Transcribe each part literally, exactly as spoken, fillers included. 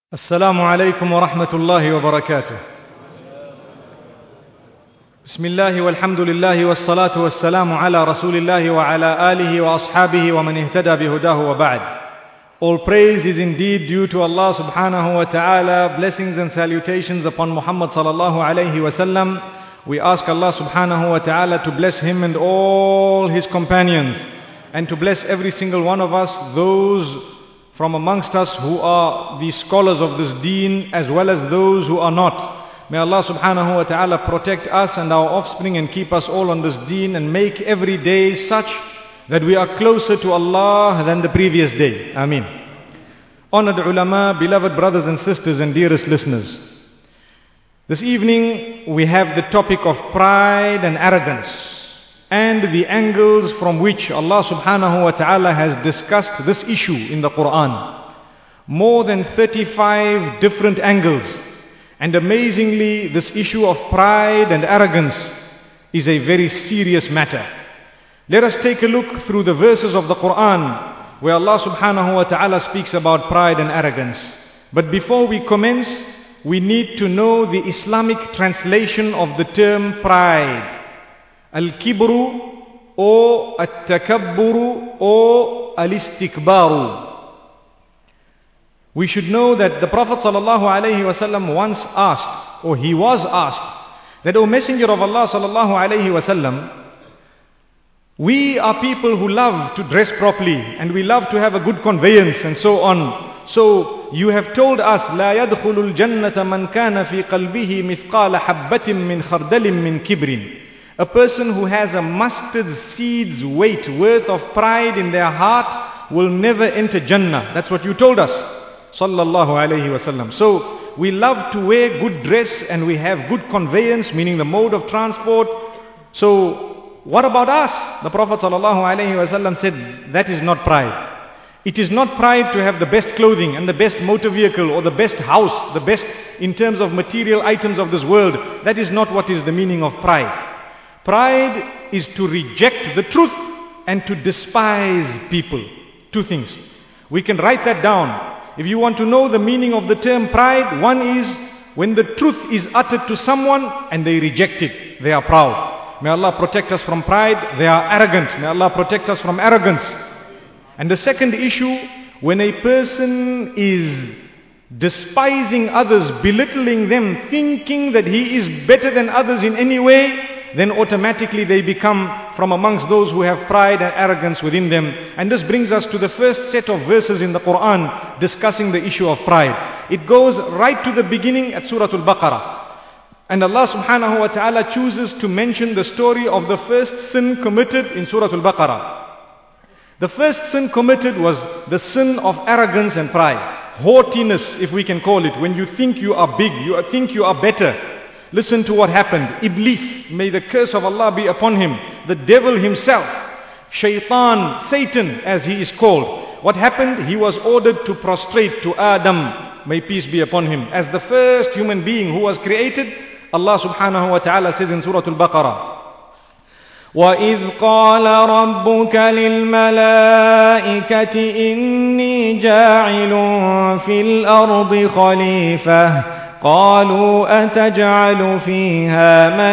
السلام عليكم ورحمة الله وبركاته. بسم الله والحمد لله والصلاة والسلام على رسول الله وعلى آله وأصحابه ومن اهتدى بهداه وبعد. All praise is indeed due to Allah subhanahu wa ta'ala. Blessings and salutations upon Muhammad sallallahu alayhi wa sallam. We ask Allah subhanahu wa ta'ala to bless him and all his companions, and to bless every single one of us, those from amongst us who are the scholars of this deen, as well as those who are not. May Allah subhanahu wa ta'ala protect us and our offspring and keep us all on this deen, and make every day such that we are closer to Allah than the previous day. Ameen. Honored ulama, beloved brothers and sisters and dearest listeners. This evening we have the topic of pride and arrogance, and the angles from which Allah subhanahu wa ta'ala has discussed this issue in the Quran. More than thirty-five different angles. And amazingly, this issue of pride and arrogance is a very serious matter. Let us take a look through the verses of the Quran where Allah subhanahu wa ta'ala speaks about pride and arrogance. But before we commence, we need to know the Islamic translation of the term pride. Al-kibru or at-takabburu or al-istikbaru. We should know that the Prophet sallallahu alaihi wasallam once asked, or he was asked, that, O Messenger of Allah sallallahu alaihi wasallam, we are people who love to dress properly, and we love to have a good conveyance and so on. So you have told us, لا يدخل الجنة من كان في قلبه مثقال حبة من خردل من كبر. A person who has a mustard seed's weight worth of pride in their heart will never enter Jannah. That's what you told us, sallallahu alayhi wasallam. So we love to wear good dress, and we have good conveyance, meaning the mode of transport. So what about us? The Prophet sallallahu alayhi wasallam said, that is not pride. It is not pride to have the best clothing and the best motor vehicle or the best house, the best in terms of material items of this world. That is not what is the meaning of pride. Pride is to reject the truth and to despise people. Two things. We can write that down. If you want to know the meaning of the term pride, one is when the truth is uttered to someone and they reject it. They are proud. May Allah protect us from pride. They are arrogant. May Allah protect us from arrogance. And the second issue, when a person is despising others, belittling them, thinking that he is better than others in any way, then automatically they become from amongst those who have pride and arrogance within them. And this brings us to the first set of verses in the Quran discussing the issue of pride. It goes right to the beginning at Surah Al-Baqarah. And Allah subhanahu wa ta'ala chooses to mention the story of the first sin committed in Surah Al-Baqarah. The first sin committed was the sin of arrogance and pride. Haughtiness, if we can call it. When you think you are big, you think you are better. Listen to what happened. Iblis, may the curse of Allah be upon him. The devil himself. Shaitan, Satan as he is called. What happened? He was ordered to prostrate to Adam. May peace be upon him. As the first human being who was created, Allah subhanahu wa ta'ala says in Surah Al-Baqarah, وَإِذْ قَالَ رَبُّكَ لِلْمَلَائِكَةِ إِنِّي جَاعِلٌ فِي الْأَرْضِ خَلِيفَةً قالوا أتجعل فيها من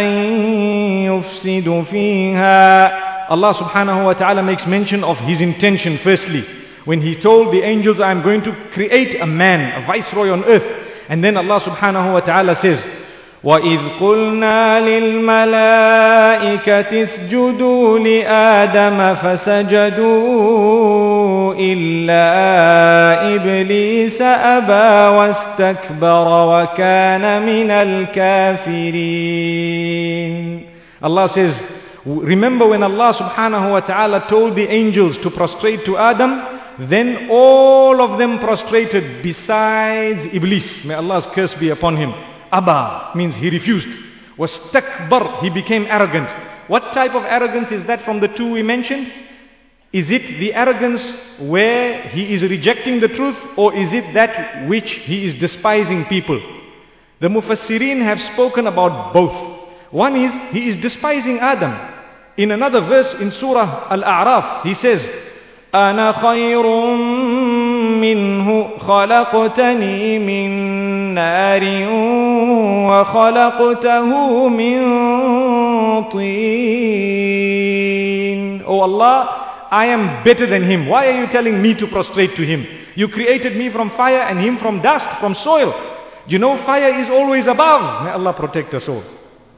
يفسد فيها. Allah subhanahu wa ta'ala makes mention of his intention firstly. When he told the angels, I am going to create a man, a viceroy on earth. And then Allah subhanahu wa ta'ala says, وَإِذْ قُلْنَا لِلْمَلَائِكَةِ اسْجُدُوا لِآدَمَ فَسَجَدُوا إِلَّا إِبْلِيسَ أَبَى وَاسْتَكْبَرَ وَكَانَ مِنَ الْكَافِرِينَ. Allah says, remember when Allah subhanahu wa ta'ala told the angels to prostrate to Adam, then all of them prostrated besides Iblis. May Allah's curse be upon him. Abba means he refused. Wastakbar, he became arrogant. What type of arrogance is that from the two we mentioned? Is it the arrogance where he is rejecting the truth, or is it that which he is despising people? The Mufassirin have spoken about both. One is he is despising Adam. In another verse in Surah Al-A'raf he says, أَنَا خَيْرٌ منه خلقتني من نار وخلقته من طين. Oh Allah, I am better than him. Why are you telling me to prostrate to him? You created me from fire and him from dust, from soil. You know fire is always above. May Allah protect us all.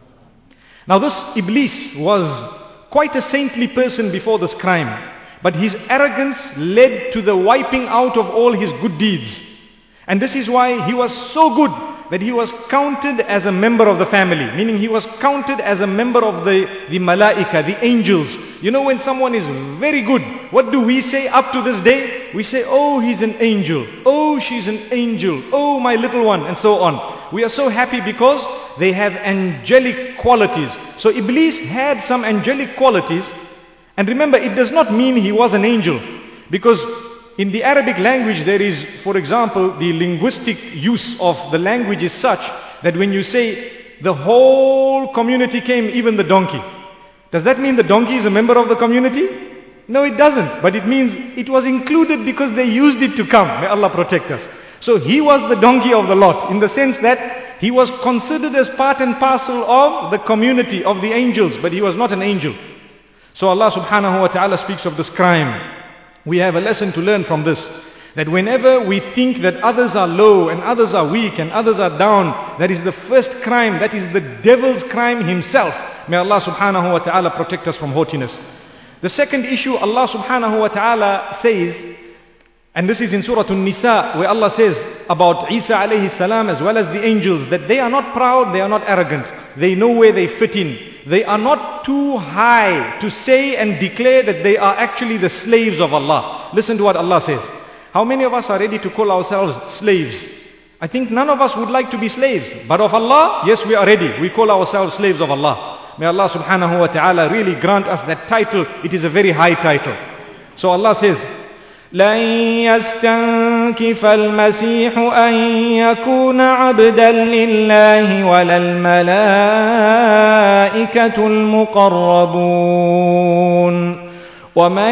Now this Iblis was quite a saintly person before this crime. But his arrogance led to the wiping out of all his good deeds. And this is why he was so good that he was counted as a member of the family. Meaning he was counted as a member of the, the malaika, the angels. You know when someone is very good, what do we say up to this day? We say, oh, he's an angel. Oh, she's an angel. Oh, my little one, and so on. We are so happy because they have angelic qualities. So Iblis had some angelic qualities. And remember, it does not mean he was an angel. Because in the Arabic language there is, for example, the linguistic use of the language is such that when you say the whole community came, even the donkey. Does that mean the donkey is a member of the community? No, it doesn't. But it means it was included because they used it to come. May Allah protect us. So he was the donkey of the lot, in the sense that he was considered as part and parcel of the community of the angels, but he was not an angel. So Allah subhanahu wa ta'ala speaks of this crime. We have a lesson to learn from this. That whenever we think that others are low and others are weak and others are down, that is the first crime, that is the devil's crime himself. May Allah subhanahu wa ta'ala protect us from haughtiness. The second issue, Allah subhanahu wa ta'ala says, and this is in Surah An-Nisa, where Allah says about Isa alayhi salam as well as the angels, that they are not proud, they are not arrogant. They know where they fit in. They are not too high to say and declare that they are actually the slaves of Allah. Listen to what Allah says. How many of us are ready to call ourselves slaves? I think none of us would like to be slaves. But of Allah, yes, we are ready. We call ourselves slaves of Allah. May Allah subhanahu wa ta'ala really grant us that title. It is a very high title. So Allah says, لن يستنكف المسيح أن يكون عبدا لله ولا الملائكة المقربون ومن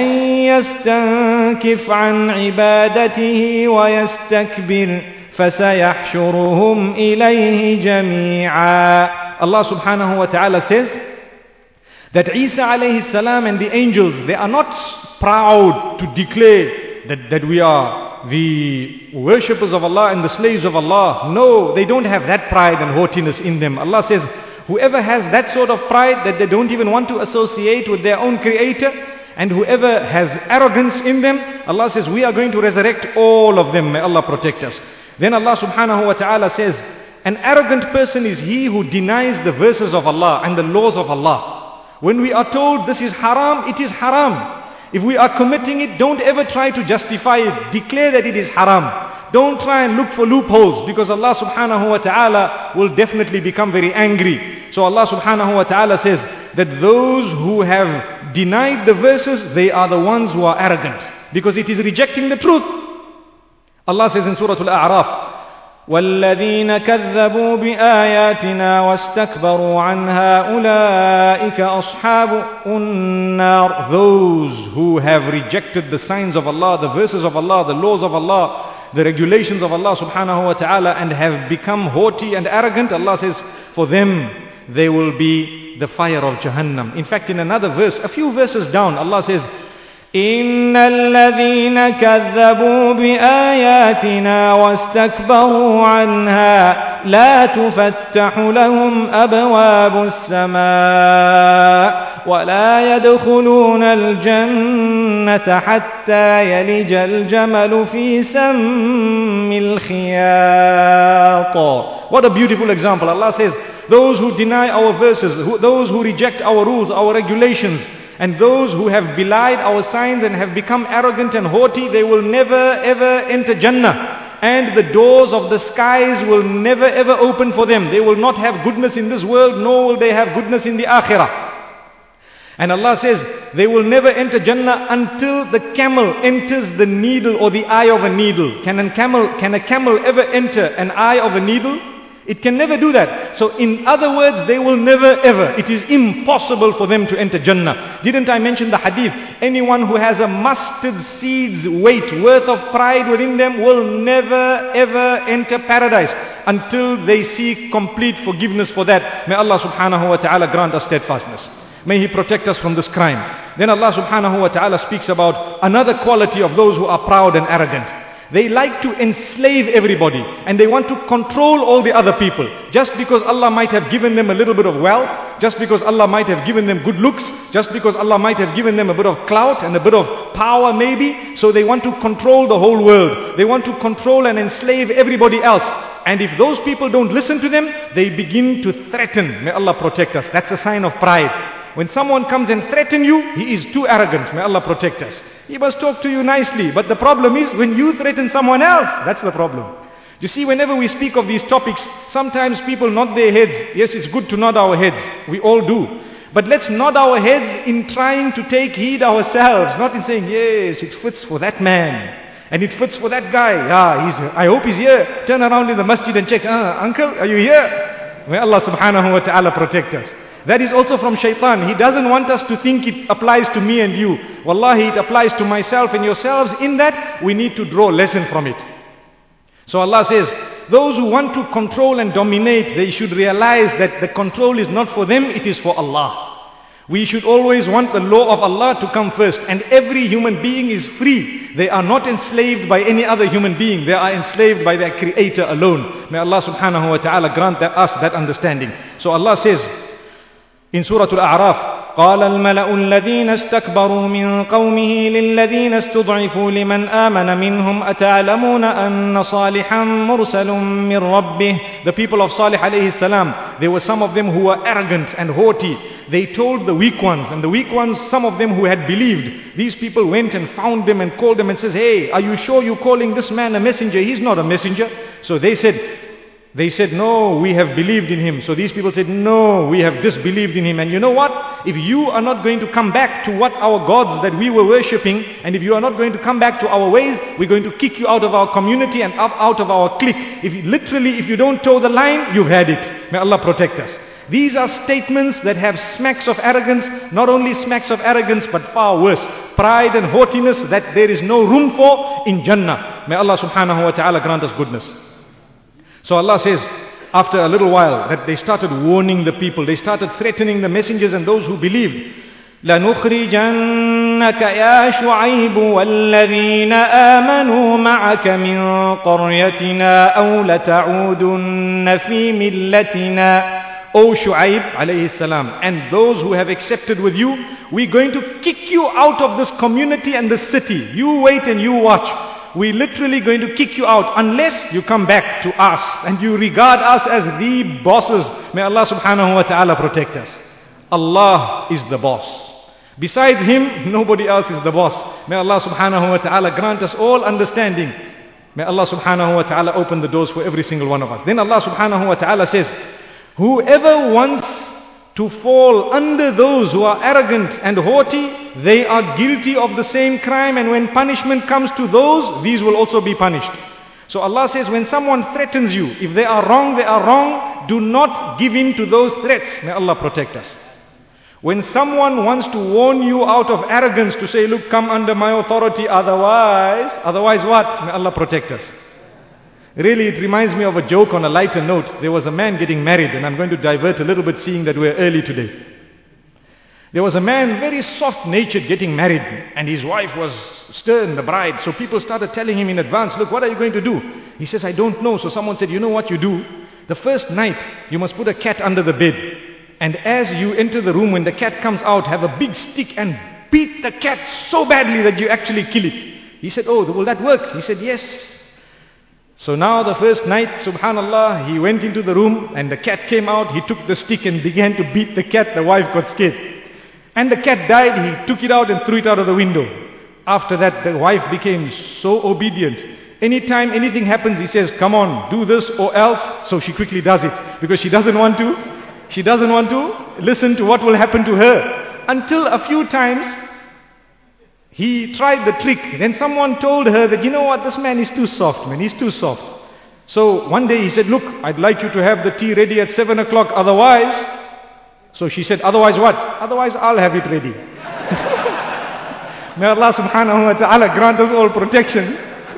يستنكف عن عبادته ويستكبر فسيحشرهم إليه جميعا. Allah subhanahu wa ta'ala says that Isa alayhi salam and the angels, they are not proud to declare that, that we are the worshippers of Allah and the slaves of Allah. No, they don't have that pride and haughtiness in them. Allah says, whoever has that sort of pride that they don't even want to associate with their own creator, and whoever has arrogance in them, Allah says, we are going to resurrect all of them. May Allah protect us. Then Allah subhanahu wa ta'ala says, an arrogant person is he who denies the verses of Allah and the laws of Allah. When we are told this is haram, it is haram. If we are committing it, don't ever try to justify it. Declare that it is haram. Don't try and look for loopholes, because Allah subhanahu wa ta'ala will definitely become very angry. So Allah subhanahu wa ta'ala says that those who have denied the verses, they are the ones who are arrogant, because it is rejecting the truth. Allah says in Surah Al-A'raf, وَالَّذِينَ كَذَّبُوا بِآيَاتِنَا وَاسْتَكْبَرُوا عَنْهَا أُولَئِكَ أَصْحَابُ النَّارِ. Those who have rejected the signs of Allah, the verses of Allah, the laws of Allah, the regulations of Allah subhanahu wa ta'ala, and have become haughty and arrogant, Allah says, for them they will be the fire of Jahannam. In fact, in another verse, a few verses down, Allah says, إن الذين كذبوا بآياتنا واستكبروا عنها لا تفتح لهم أبواب السماء ولا يدخلون الجنة حتى يلج الجمل في سم الخياط. What a beautiful example. Allah says, those who deny our verses, who, those who reject our rules, our regulations, and those who have belied our signs and have become arrogant and haughty, they will never ever enter Jannah. And the doors of the skies will never ever open for them. They will not have goodness in this world, nor will they have goodness in the akhirah. And Allah says, they will never enter Jannah until the camel enters the needle or the eye of a needle. Can a camel, can a camel ever enter an eye of a needle? It can never do that. So in other words, they will never ever. It is impossible for them to enter Jannah. Didn't I mention the hadith? Anyone who has a mustard seed's weight worth of pride within them will never ever enter paradise until they seek complete forgiveness for that. May Allah subhanahu wa ta'ala grant us steadfastness. May He protect us from this crime. Then Allah subhanahu wa ta'ala speaks about another quality of those who are proud and arrogant. They like to enslave everybody and they want to control all the other people. Just because Allah might have given them a little bit of wealth, just because Allah might have given them good looks, just because Allah might have given them a bit of clout and a bit of power maybe, so they want to control the whole world. They want to control and enslave everybody else. And if those people don't listen to them, they begin to threaten. May Allah protect us. That's a sign of pride. When someone comes and threatens you, he is too arrogant. May Allah protect us. He must talk to you nicely. But the problem is when you threaten someone else, that's the problem. You see, whenever we speak of these topics, sometimes people nod their heads. Yes, it's good to nod our heads. We all do. But let's nod our heads in trying to take heed ourselves, not in saying, yes, it fits for that man. And it fits for that guy. Yeah, he's, I hope he's here. Turn around in the masjid and check, ah, uncle, are you here? May Allah subhanahu wa ta'ala protect us. That is also from shaitan. He doesn't want us to think it applies to me and you. Wallahi, it applies to myself and yourselves. In that, we need to draw lesson from it. So Allah says, those who want to control and dominate, they should realize that the control is not for them, it is for Allah. We should always want the law of Allah to come first. And every human being is free. They are not enslaved by any other human being. They are enslaved by their Creator alone. May Allah subhanahu wa ta'ala grant that, us that understanding. So Allah says, in Surah Al-A'raf, قال الملأ الذين استكبروا من قومه للذين استضعفوا لمن آمن منهم أتعلمون أن صالحا مرسل من ربه. The people of Salih alayhi salam, there were some of them who were arrogant and haughty. They told the weak ones, and the weak ones, some of them who had believed, these people went and found them and called them and says, hey, are you sure you're calling this man a messenger? He's not a messenger. So they said, They said, no, we have believed in him. So these people said, no, we have disbelieved in him. And you know what? If you are not going to come back to what our gods that we were worshipping, and if you are not going to come back to our ways, we're going to kick you out of our community and up out of our clique. If you, literally, if you don't toe the line, you've had it. May Allah protect us. These are statements that have smacks of arrogance, not only smacks of arrogance, but far worse. Pride and haughtiness that there is no room for in Jannah. May Allah subhanahu wa ta'ala grant us goodness. So Allah says, after a little while, that they started warning the people, they started threatening the messengers and those who believed. لَنُخْرِجَنَّكَ يَا شُعَيْبُ وَالَّذِينَ آمَنُوا مَعَكَ مِنْ قَرْيَتِنَا أَوْ لَتَعُودُنَّ فِي مِلَّتِنَا. O Shu'aib alayhi salam, and those who have accepted with you, we're going to kick you out of this community and this city. You wait and you watch. We're literally going to kick you out unless you come back to us and you regard us as the bosses. May Allah subhanahu wa ta'ala protect us. Allah is the boss. Besides Him, nobody else is the boss. May Allah subhanahu wa ta'ala grant us all understanding. May Allah subhanahu wa ta'ala open the doors for every single one of us. Then Allah subhanahu wa ta'ala says, whoever wants to fall under those who are arrogant and haughty, they are guilty of the same crime, and when punishment comes to those, these will also be punished. So Allah says, when someone threatens you, if they are wrong, they are wrong, do not give in to those threats. May Allah protect us. When someone wants to warn you out of arrogance to say, look, come under my authority, otherwise, otherwise what? May Allah protect us. Really, it reminds me of a joke on a lighter note. There was a man getting married, and I'm going to divert a little bit seeing that we're early today. There was a man, very soft-natured, getting married, and his wife was stern, the bride. So people started telling him in advance, look, what are you going to do? He says, I don't know. So someone said, you know what you do? The first night, you must put a cat under the bed. And as you enter the room, when the cat comes out, have a big stick and beat the cat so badly that you actually kill it. He said, oh, will that work? He said, yes. So now the first night, subhanallah, he went into the room and the cat came out. He took the stick and began to beat the cat. The wife got scared. And the cat died. He took it out and threw it out of the window. After that, the wife became so obedient. Anytime anything happens, he says, come on, do this or else. So she quickly does it because she doesn't want to. She doesn't want to listen to what will happen to her. Until a few times, he tried the trick. Then someone told her that, you know what, this man is too soft, man. He's too soft. So one day he said, look, I'd like you to have the tea ready at seven o'clock, otherwise. So she said, otherwise what? Otherwise I'll have it ready. May Allah subhanahu wa ta'ala grant us all protection.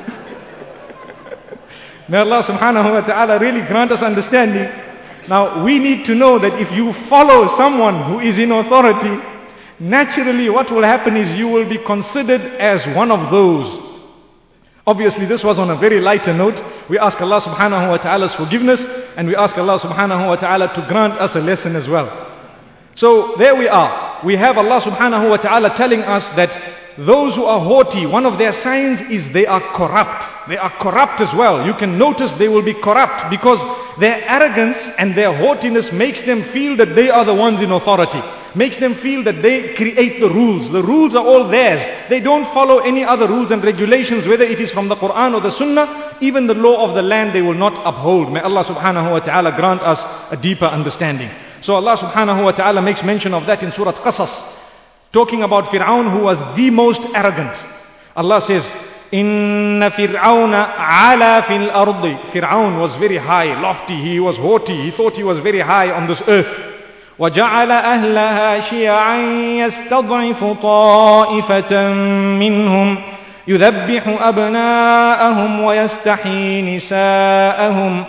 May Allah subhanahu wa ta'ala really grant us understanding. Now we need to know that if you follow someone who is in authority, naturally what will happen is you will be considered as one of those. Obviously this was on a very lighter note. We ask Allah subhanahu wa ta'ala's forgiveness, and we ask Allah subhanahu wa ta'ala to grant us a lesson as well. So there we are. We have Allah subhanahu wa ta'ala telling us that those who are haughty, one of their signs is they are corrupt. They are corrupt as well. You can notice they will be corrupt because their arrogance and their haughtiness makes them feel that they are the ones in authority. Makes them feel that they create the rules. The rules are all theirs. They don't follow any other rules and regulations, whether it is from the Quran or the Sunnah. Even the law of the land they will not uphold. May Allah subhanahu wa ta'ala grant us a deeper understanding. So Allah subhanahu wa ta'ala makes mention of that in Surah Qasas, talking about Fir'aun, who was the most arrogant. Allah says, Inna Fir'auna ala fil ardi. Fir'aun was very high, lofty, he was haughty, he thought he was very high on this earth. وَجَعَلَ أَهْلَهَا شِيَعًا يَسْتَضْعِفُ طَائِفَةً مِّنْهُمْ يُذَبِّحُ أَبْنَاءَهُمْ وَيَسْتَحْيِي نِسَاءَهُمْ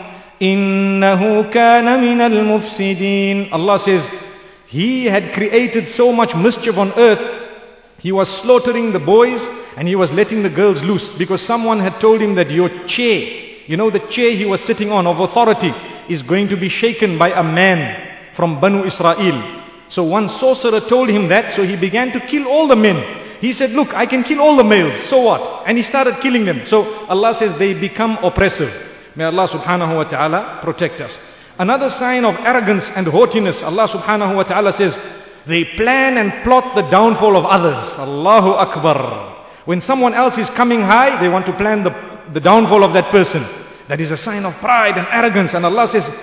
إِنَّهُ كَانَ مِنَ الْمُفْسِدِينَ. Allah says, He had created so much mischief on earth. He was slaughtering the boys and he was letting the girls loose because someone had told him that your chair, you know, the chair he was sitting on of authority, is going to be shaken by a man from Banu Israel. So one sorcerer told him that, so he began to kill all the men. He said, look, I can kill all the males, so what? And he started killing them. So Allah says they become oppressive. May Allah subhanahu wa ta'ala protect us. Another sign of arrogance and haughtiness, Allah subhanahu wa ta'ala says, they plan and plot the downfall of others. Allahu Akbar. When someone else is coming high, they want to plan the, the downfall of that person. That is a sign of pride and arrogance. And Allah says,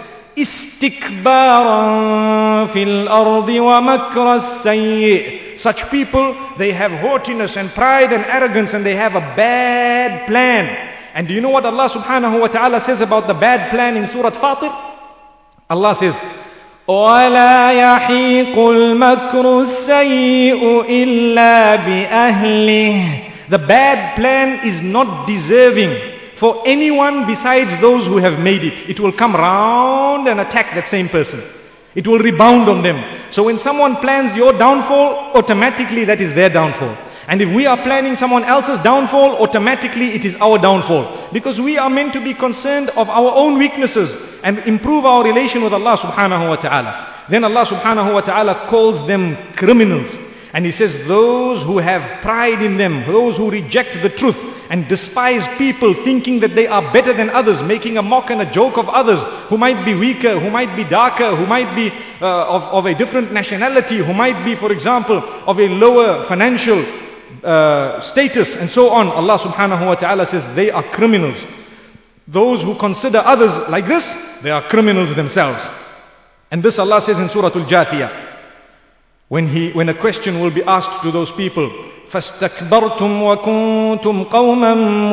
istikbaran fil ardi wa makra sayyi. Such people, they have haughtiness and pride and arrogance, and they have a bad plan. And do you know what Allah subhanahu wa ta'ala says about the bad plan in Surah Fatir? Allah says, وَلَا يَحِيقُ الْمَكْرُ السَّيِّئُ إِلَّا بِأَهْلِهِ. The bad plan is not deserving for anyone besides those who have made it. It will come round and attack that same person. It will rebound on them. So when someone plans your downfall, automatically that is their downfall. And if we are planning someone else's downfall, automatically it is our downfall. Because we are meant to be concerned of our own weaknesses and improve our relation with Allah subhanahu wa ta'ala. Then Allah subhanahu wa ta'ala calls them criminals. And He says, those who have pride in them, those who reject the truth and despise people, thinking that they are better than others, making a mock and a joke of others who might be weaker, who might be darker, who might be uh, of, of a different nationality, who might be, for example, of a lower financial uh, status and so on. Allah subhanahu wa ta'ala says they are criminals. Those who consider others like this, they are criminals themselves. And this Allah says in Surah Al-Jathiyah. When he, when a question will be asked to those people, فَاسْتَكْبَرْتُمْ وَكُنْتُمْ قَوْمًا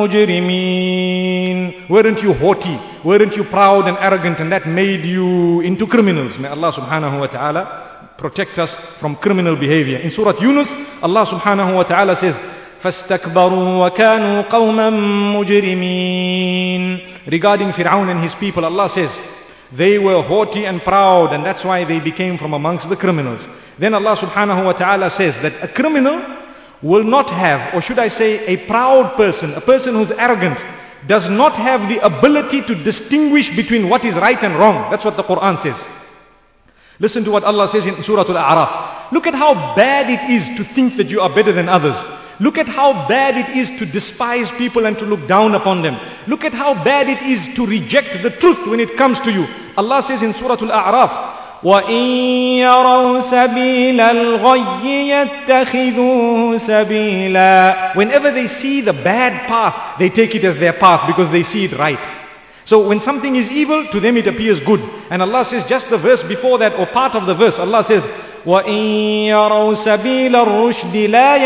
مُجْرِمِينَ. Weren't you haughty? Weren't you proud and arrogant? And that made you into criminals. May Allah subhanahu wa ta'ala protect us from criminal behavior. In Surah Yunus, Allah subhanahu wa ta'ala says, فَاسْتَكْبَرُوا وَكَانُوا قَوْمًا مُجْرِمِينَ. Regarding Fir'aun and his people, Allah says, they were haughty and proud, and that's why they became from amongst the criminals. Then Allah subhanahu wa ta'ala says that a criminal will not have, or should I say a proud person, a person who's arrogant, does not have the ability to distinguish between what is right and wrong. That's what the Quran says. Listen to what Allah says in Surah Al-A'raf. Look at how bad it is to think that you are better than others. Look at how bad it is to despise people and to look down upon them. Look at how bad it is to reject the truth when it comes to you. Allah says in Surah Al-A'raf, وَإِن يَرَوْا سَبِيلَ الْغَيِّ يَتَّخِذُوهُ سَبِيلًا. Whenever they see the bad path, they take it as their path because they see it right. So when something is evil, to them it appears good. And Allah says, just the verse before that, or part of the verse, Allah says, وَإِن يَرَوْا سَبِيلَ الرُّشْدِ لَا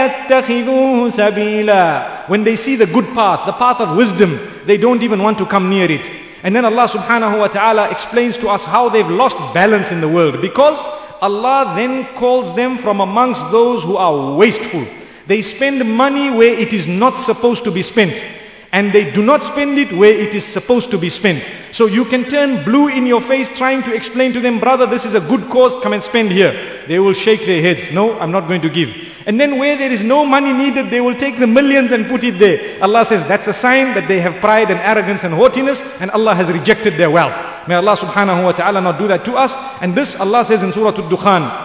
يَتَّخِذُوهُ سَبِيلًا. When they see the good path, the path of wisdom, they don't even want to come near it. And then Allah subhanahu wa ta'ala explains to us how they've lost balance in the world. Because Allah then calls them from amongst those who are wasteful. They spend money where it is not supposed to be spent. And they do not spend it where it is supposed to be spent. So you can turn blue in your face trying to explain to them, brother, this is a good cause, come and spend here. They will shake their heads. No, I'm not going to give. And then where there is no money needed, they will take the millions and put it there. Allah says that's a sign that they have pride and arrogance and haughtiness, and Allah has rejected their wealth. May Allah subhanahu wa ta'ala not do that to us. And this Allah says in Surah Al-Dukhan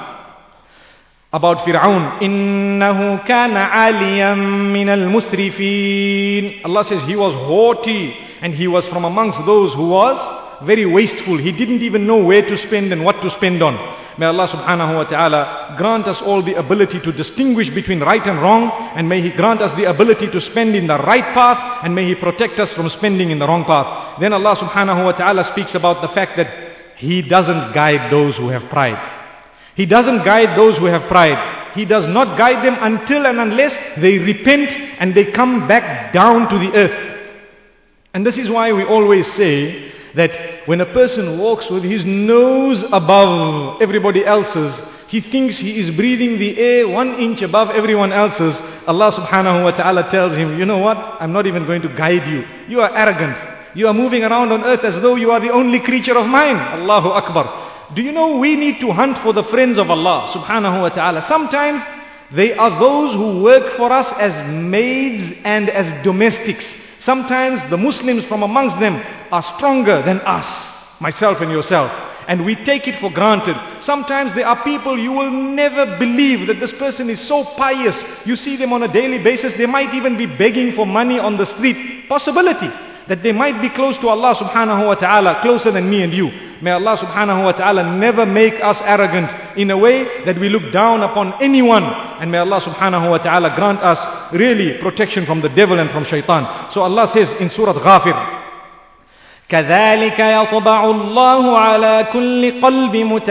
about Fir'aun, إِنَّهُ كَانَ عَالِيًا مِنَ الْمُسْرِفِينَ. Allah says he was haughty and he was from amongst those who was very wasteful. He didn't even know where to spend and what to spend on. May Allah subhanahu wa ta'ala grant us all the ability to distinguish between right and wrong, and may He grant us the ability to spend in the right path, and may He protect us from spending in the wrong path. Then Allah subhanahu wa ta'ala speaks about the fact that He doesn't guide those who have pride. He doesn't guide those who have pride. He does not guide them until and unless they repent and they come back down to the earth. And this is why we always say that when a person walks with his nose above everybody else's, he thinks he is breathing the air one inch above everyone else's. Allah subhanahu wa ta'ala tells him, you know what? I'm not even going to guide you. You are arrogant. You are moving around on earth as though you are the only creature of mine. Allahu Akbar. Do you know we need to hunt for the friends of Allah subhanahu wa ta'ala? Sometimes they are those who work for us as maids and as domestics. Sometimes the Muslims from amongst them are stronger than us, myself and yourself. And we take it for granted. Sometimes there are people you will never believe that this person is so pious. You see them on a daily basis. They might even be begging for money on the street. Possibility that they might be close to Allah subhanahu wa ta'ala, closer than me and you. May Allah subhanahu wa ta'ala never make us arrogant in a way that we look down upon anyone. And may Allah subhanahu wa ta'ala grant us really protection from the devil and from shaitan. So Allah says in Surah Ghafir, كَذَلِكَ يَطْبَعُ اللَّهُ عَلَى كُلِّ قَلْبِ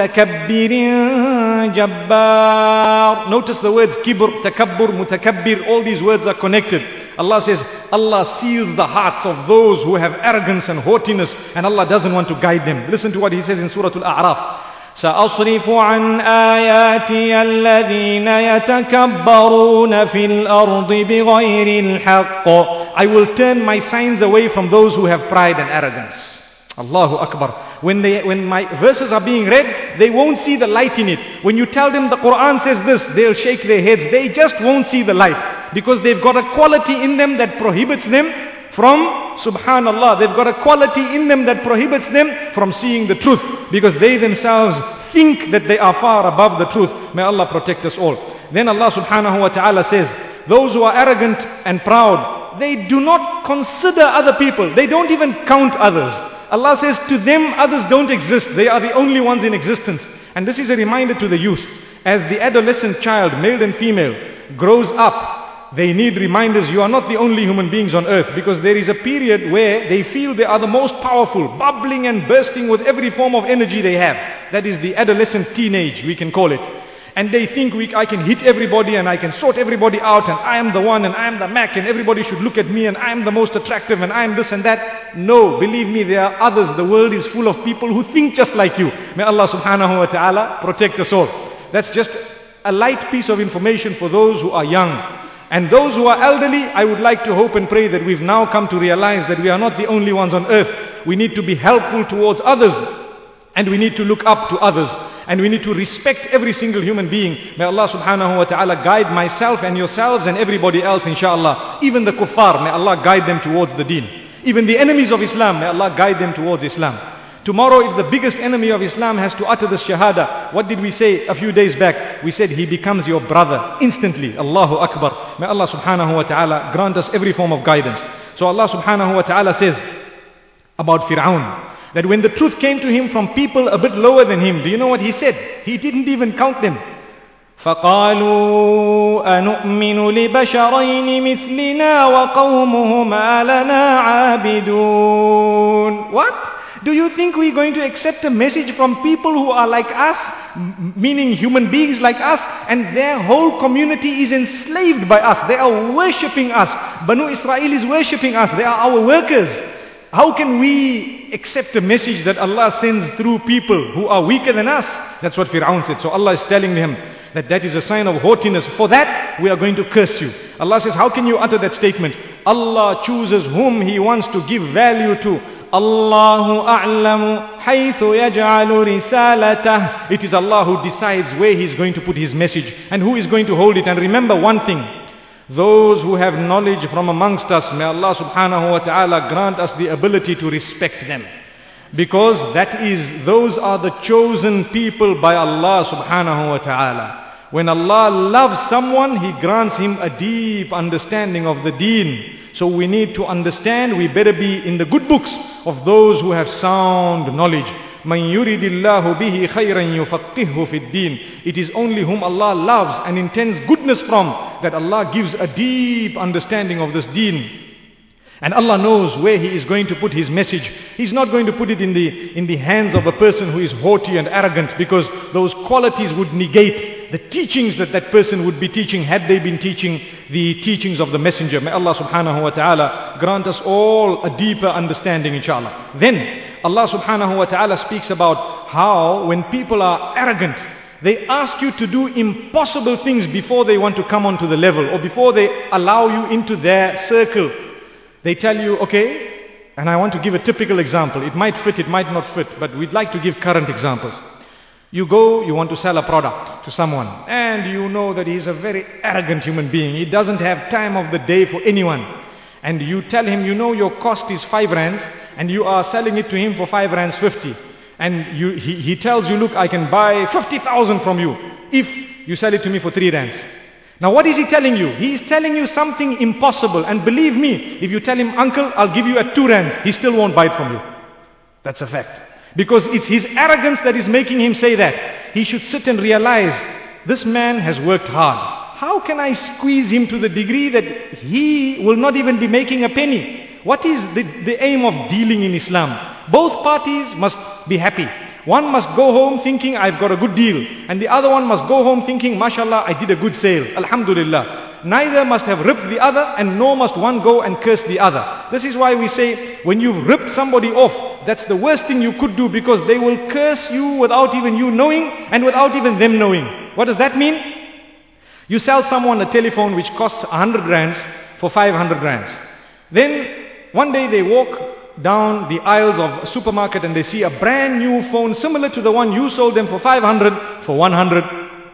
مُتَكَبِّرٍ جَبَّارٍ. Notice the words kibr, takabbur, mutakabbir, all these words are connected. Allah says, Allah seals the hearts of those who have arrogance and haughtiness, and Allah doesn't want to guide them. Listen to what He says in Surah Al-A'raf. سأصرف عن آياتي الذين يتكبرون في الأرض بغير الحق. I will turn my signs away from those who have pride and arrogance. Allahu Akbar. When they, when my verses are being read, they won't see the light in it. When you tell them the Quran says this, they'll shake their heads. They just won't see the light. Because they've got a quality in them that prohibits them from, subhanallah, they've got a quality in them that prohibits them from seeing the truth. Because they themselves think that they are far above the truth. May Allah protect us all. Then Allah subhanahu wa ta'ala says, those who are arrogant and proud, they do not consider other people. They don't even count others. Allah says to them, others don't exist. They are the only ones in existence. And this is a reminder to the youth. As the adolescent child, male and female, grows up, they need reminders, you are not the only human beings on earth, because there is a period where they feel they are the most powerful, bubbling and bursting with every form of energy they have. That is the adolescent teenage, we can call it. And they think we, I can hit everybody and I can sort everybody out and I am the one and I am the Mac and everybody should look at me and I am the most attractive and I am this and that. No, believe me, there are others. The world is full of people who think just like you. May Allah subhanahu wa ta'ala protect us all. That's just a light piece of information for those who are young. And those who are elderly, I would like to hope and pray that we've now come to realize that we are not the only ones on earth. We need to be helpful towards others. And we need to look up to others. And we need to respect every single human being. May Allah subhanahu wa ta'ala guide myself and yourselves and everybody else, inshallah. Even the kuffar, may Allah guide them towards the deen. Even the enemies of Islam, may Allah guide them towards Islam. Tomorrow, if the biggest enemy of Islam has to utter the shahada, what did we say a few days back? We said he becomes your brother instantly. Allahu Akbar. May Allah subhanahu wa ta'ala grant us every form of guidance. So Allah subhanahu wa ta'ala says about Fir'aun, that when the truth came to him from people a bit lower than him, do you know what he said? He didn't even count them. فَقَالُوا أَنُؤْمِنُ لِبَشَرَيْنِ مِثْلِنَا وَقَوْمُهُمَا لَنَا عَابِدُونَ. What? Do you think we're going to accept a message from people who are like us, meaning human beings like us, and their whole community is enslaved by us? They are worshipping us. Banu Israel is worshipping us. They are our workers. How can we accept a message that Allah sends through people who are weaker than us? That's what Fir'aun said. So Allah is telling him that that is a sign of haughtiness. For that, we are going to curse you. Allah says, how can you utter that statement? Allah chooses whom He wants to give value to. Allahu a'lamu haythu yaj'alu risalatah. It is Allah who decides where He is going to put His message and who is going to hold it. And remember one thing, those who have knowledge from amongst us, may Allah subhanahu wa ta'ala grant us the ability to respect them. Because that is, those are the chosen people by Allah subhanahu wa ta'ala. When Allah loves someone, He grants him a deep understanding of the deen. So we need to understand, we better be in the good books of those who have sound knowledge. مَنْ يُرِدِ اللَّهُ بِهِ خَيْرًا يُفَقِّهُ فِي الدِّينِ. It is only whom Allah loves and intends goodness from that Allah gives a deep understanding of this deen. And Allah knows where He is going to put His message. He's not going to put it in the, in the hands of a person who is haughty and arrogant, because those qualities would negate the teachings that that person would be teaching had they been teaching the teachings of the Messenger. May Allah subhanahu wa ta'ala grant us all a deeper understanding, inshallah. Then Allah subhanahu wa ta'ala speaks about how when people are arrogant, they ask you to do impossible things before they want to come onto the level, or before they allow you into their circle. They tell you, okay, and I want to give a typical example. It might fit, it might not fit, but we'd like to give current examples. You go, you want to sell a product to someone, and you know that he's a very arrogant human being. He doesn't have time of the day for anyone. And you tell him, you know your cost is five rands, and you are selling it to him for five rands fifty. And you, he, he tells you, look, I can buy fifty thousand from you if you sell it to me for three rands. Now what is he telling you? He is telling you something impossible. And believe me, if you tell him, uncle, I'll give you at two rands, he still won't buy it from you. That's a fact. Because it's his arrogance that is making him say that. He should sit and realize, this man has worked hard. How can I squeeze him to the degree that he will not even be making a penny? What is the, the aim of dealing in Islam? Both parties must be happy. One must go home thinking, I've got a good deal. And the other one must go home thinking, mashallah, I did a good sale. Alhamdulillah. Neither must have ripped the other, and nor must one go and curse the other. This is why we say, when you've ripped somebody off, that's the worst thing you could do, because they will curse you without even you knowing, and without even them knowing. What does that mean? You sell someone a telephone which costs one hundred rands for five hundred rands. Then one day they walk down the aisles of a supermarket and they see a brand new phone similar to the one you sold them for five hundred for one hundred.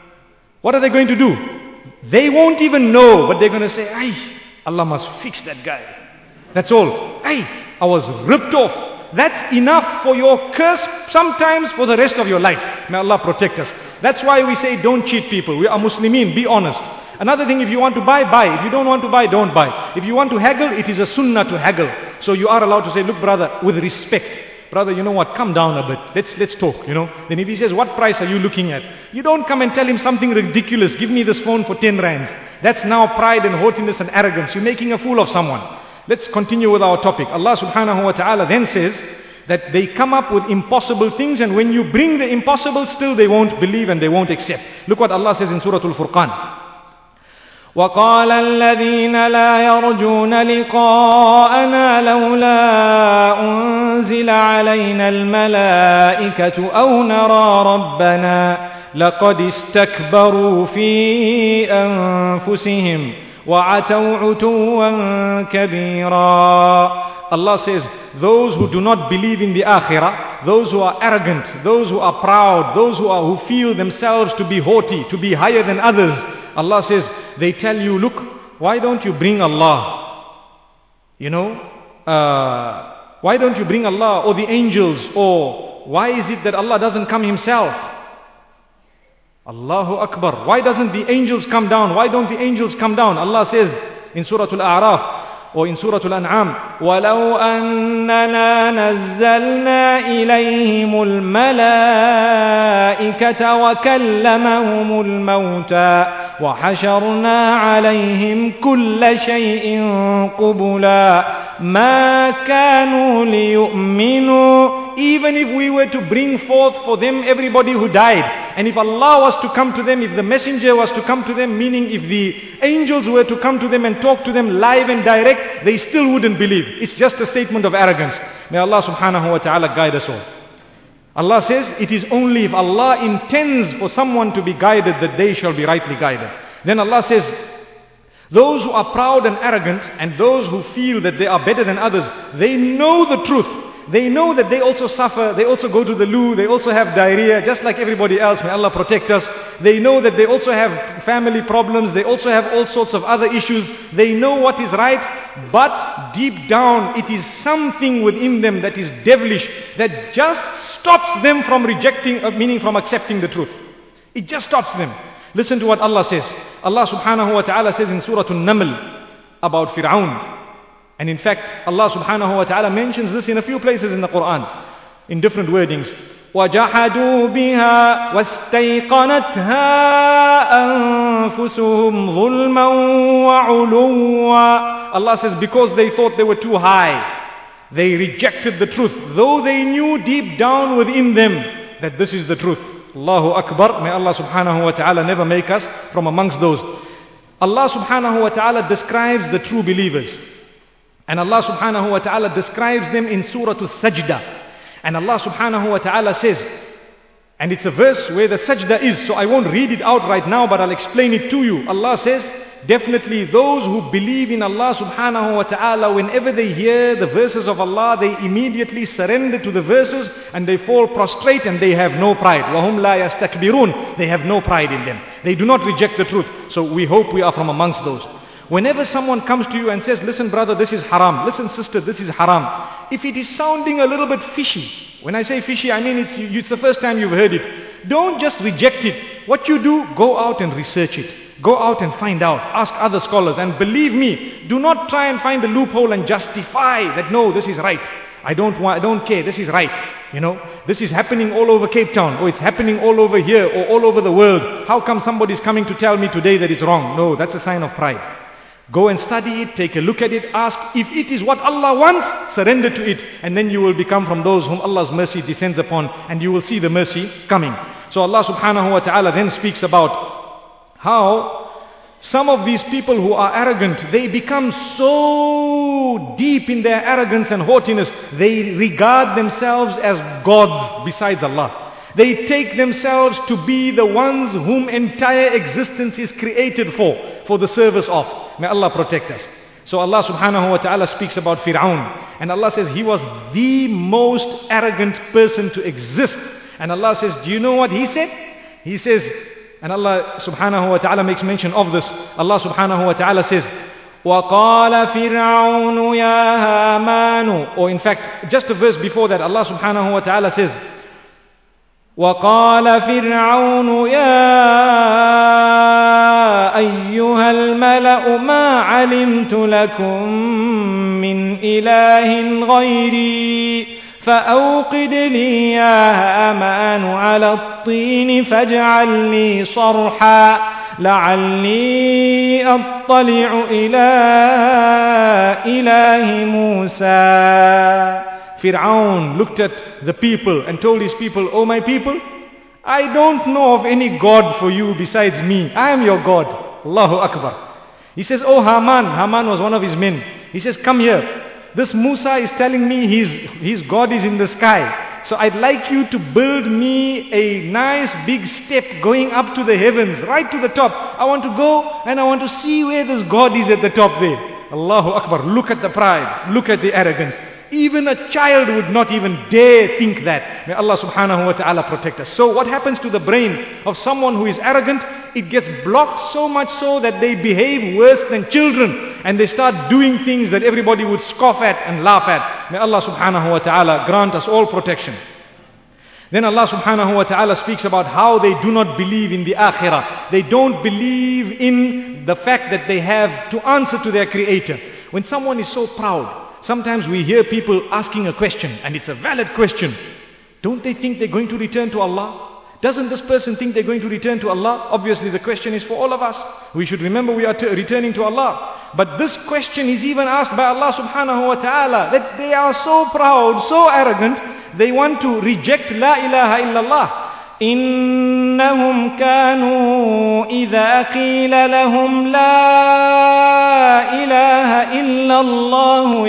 What are they going to do? They won't even know, but they're going to say, ay, Allah must fix that guy. That's all. Ay, I was ripped off. That's enough for your curse, sometimes for the rest of your life. May Allah protect us. That's why we say don't cheat people. We are Muslimin, be honest. Another thing, if you want to buy, buy. If you don't want to buy, don't buy. If you want to haggle, it is a sunnah to haggle. So you are allowed to say, look brother, with respect, brother, you know what, come down a bit. Let's, let's talk, you know. Then if he says, what price are you looking at? You don't come and tell him something ridiculous. Give me this phone for ten rands. That's now pride and haughtiness and arrogance. You're making a fool of someone. Let's continue with our topic. Allah subhanahu wa ta'ala then says that they come up with impossible things, and when you bring the impossible, still they won't believe and they won't accept. Look what Allah says in Surah Al-Furqan. وَقَالَ الَّذِينَ لَا يَرْجُونَ لِقَاءَنَا لَوْلَا أُنزِلَ عَلَيْنَا الْمَلَائِكَةُ أَوْ نَرَى رَبَّنَا لَقَدِ اسْتَكْبَرُوا فِي أَنفُسِهِمْ وَعَتَوْا عُتُوًّا كَبِيرًا. Allah says, those who do not believe in the akhirah, those who are arrogant, those who are proud, those who are who feel themselves to be haughty, to be higher than others, Allah says, they tell you, look, why don't you bring Allah? You know, uh, why don't you bring Allah or the angels? Or why is it that Allah doesn't come Himself? Allahu Akbar. Why doesn't the angels come down? Why don't the angels come down? Allah says in Surah Al-A'raf, or in Surah Al-An'am, وَلَوْ أَنَّنَا نَزَّلْنَا إِلَيْهِمُ الْمَلَائِكَةَ وَكَلَّمَهُمُ الْمَوْتَى وَحَشَرْنَا عَلَيْهِمْ كُلَّ شَيْءٍ قُبُلًا مَا كَانُوا لِيُؤْمِنُوا even if we were to bring forth for them everybody who died, and if Allah was to come to them, if the messenger was to come to them, meaning if the angels were to come to them and talk to them live and direct, they still wouldn't believe. It's just a statement of arrogance. May Allah subhanahu wa ta'ala guide us all. Allah says, it is only if Allah intends for someone to be guided that they shall be rightly guided. Then Allah says, those who are proud and arrogant and those who feel that they are better than others, they know the truth. They know that they also suffer, they also go to the loo, they also have diarrhea, just like everybody else. May Allah protect us. They know that they also have family problems, they also have all sorts of other issues. They know what is right, but deep down it is something within them that is devilish, that just stops them from rejecting, meaning from accepting the truth. It just stops them. Listen to what Allah says. Allah subhanahu wa ta'ala says in Surah An-Naml about Fir'aun. And in fact, Allah subhanahu wa ta'ala mentions this in a few places in the Quran, in different wordings. وَجَحَدُوا بِهَا وَاسْتَيْقَنَتْهَا أَنفُسُهُمْ ظُلْمًا وَعُلُوًّا. Allah says, because they thought they were too high, they rejected the truth, though they knew deep down within them that this is the truth. Allahu Akbar. May Allah subhanahu wa ta'ala never make us from amongst those. Allah subhanahu wa ta'ala describes the true believers. And Allah subhanahu wa ta'ala describes them in Surah As-Sajdah. And Allah subhanahu wa ta'ala says, and it's a verse where the sajda is, so I won't read it out right now, but I'll explain it to you. Allah says, definitely those who believe in Allah subhanahu wa ta'ala, whenever they hear the verses of Allah, they immediately surrender to the verses and they fall prostrate and they have no pride. وَهُمْ لَا يَسْتَكْبِرُونَ. They have no pride in them. They do not reject the truth. So we hope we are from amongst those. Whenever someone comes to you and says, listen brother, this is haram. Listen sister, this is haram. If it is sounding a little bit fishy, when I say fishy, I mean it's, it's the first time you've heard it. Don't just reject it. What you do, go out and research it. Go out and find out. Ask other scholars. And believe me, do not try and find a loophole and justify that, no, this is right. I don't want, I don't care. This is right. You know, this is happening all over Cape Town, or it's happening all over here, or all over the world. How come somebody's coming to tell me today that it's wrong? No, that's a sign of pride. Go and study it, take a look at it, ask if it is what Allah wants, surrender to it, and then you will become from those whom Allah's mercy descends upon, and you will see the mercy coming. So Allah subhanahu wa ta'ala then speaks about how some of these people who are arrogant, they become so deep in their arrogance and haughtiness, they regard themselves as gods besides Allah. They take themselves to be the ones whom entire existence is created for, for the service of. May Allah protect us. So Allah subhanahu wa ta'ala speaks about Fir'aun. And Allah says he was the most arrogant person to exist. And Allah says, do you know what he said? He says, and Allah subhanahu wa ta'ala makes mention of this. Allah subhanahu wa ta'ala says, وَقَالَ فِرْعَوْنُ يَا هَامَانُ. Or in fact, just a verse before that, Allah subhanahu wa ta'ala says, وَقَالَ فِرْعَوْنُ يَا أَيُّهَا الْمَلَأُ مَا عَلِمْتُ لَكُمْ مِنْ إِلَهٍ غَيْرِي فَأَوْقِدْ لِي يَا هَامَانُ عَلَى الطِّينِ فَاجْعَلْ لِي صَرْحًا لَعَلِّي أَطَّلِعُ إِلَى إِلَهِ مُوسَى. Fir'aun looked at the people and told his people, oh my people, I don't know of any God for you besides me. I am your God. Allahu Akbar. He says, oh Haman. Haman was one of his men. He says, come here. This Musa is telling me his, his God is in the sky. So I'd like you to build me a nice big step going up to the heavens, right to the top. I want to go and I want to see where this God is at the top there. Allahu Akbar. Look at the pride. Look at the arrogance. Even a child would not even dare think that. May Allah subhanahu wa ta'ala protect us. So what happens to the brain of someone who is arrogant? It gets blocked so much so that they behave worse than children. And they start doing things that everybody would scoff at and laugh at. May Allah subhanahu wa ta'ala grant us all protection. Then Allah subhanahu wa ta'ala speaks about how they do not believe in the akhirah. They don't believe in the fact that they have to answer to their creator. When someone is so proud, sometimes we hear people asking a question, and it's a valid question. Don't they think they're going to return to Allah? Doesn't this person think they're going to return to Allah? Obviously the question is for all of us. We should remember we are t- returning to Allah. But this question is even asked by Allah subhanahu wa ta'ala, that they are so proud, so arrogant, they want to reject La ilaha illallah. إنهم كانوا إذا قيل لهم لا إله إلا الله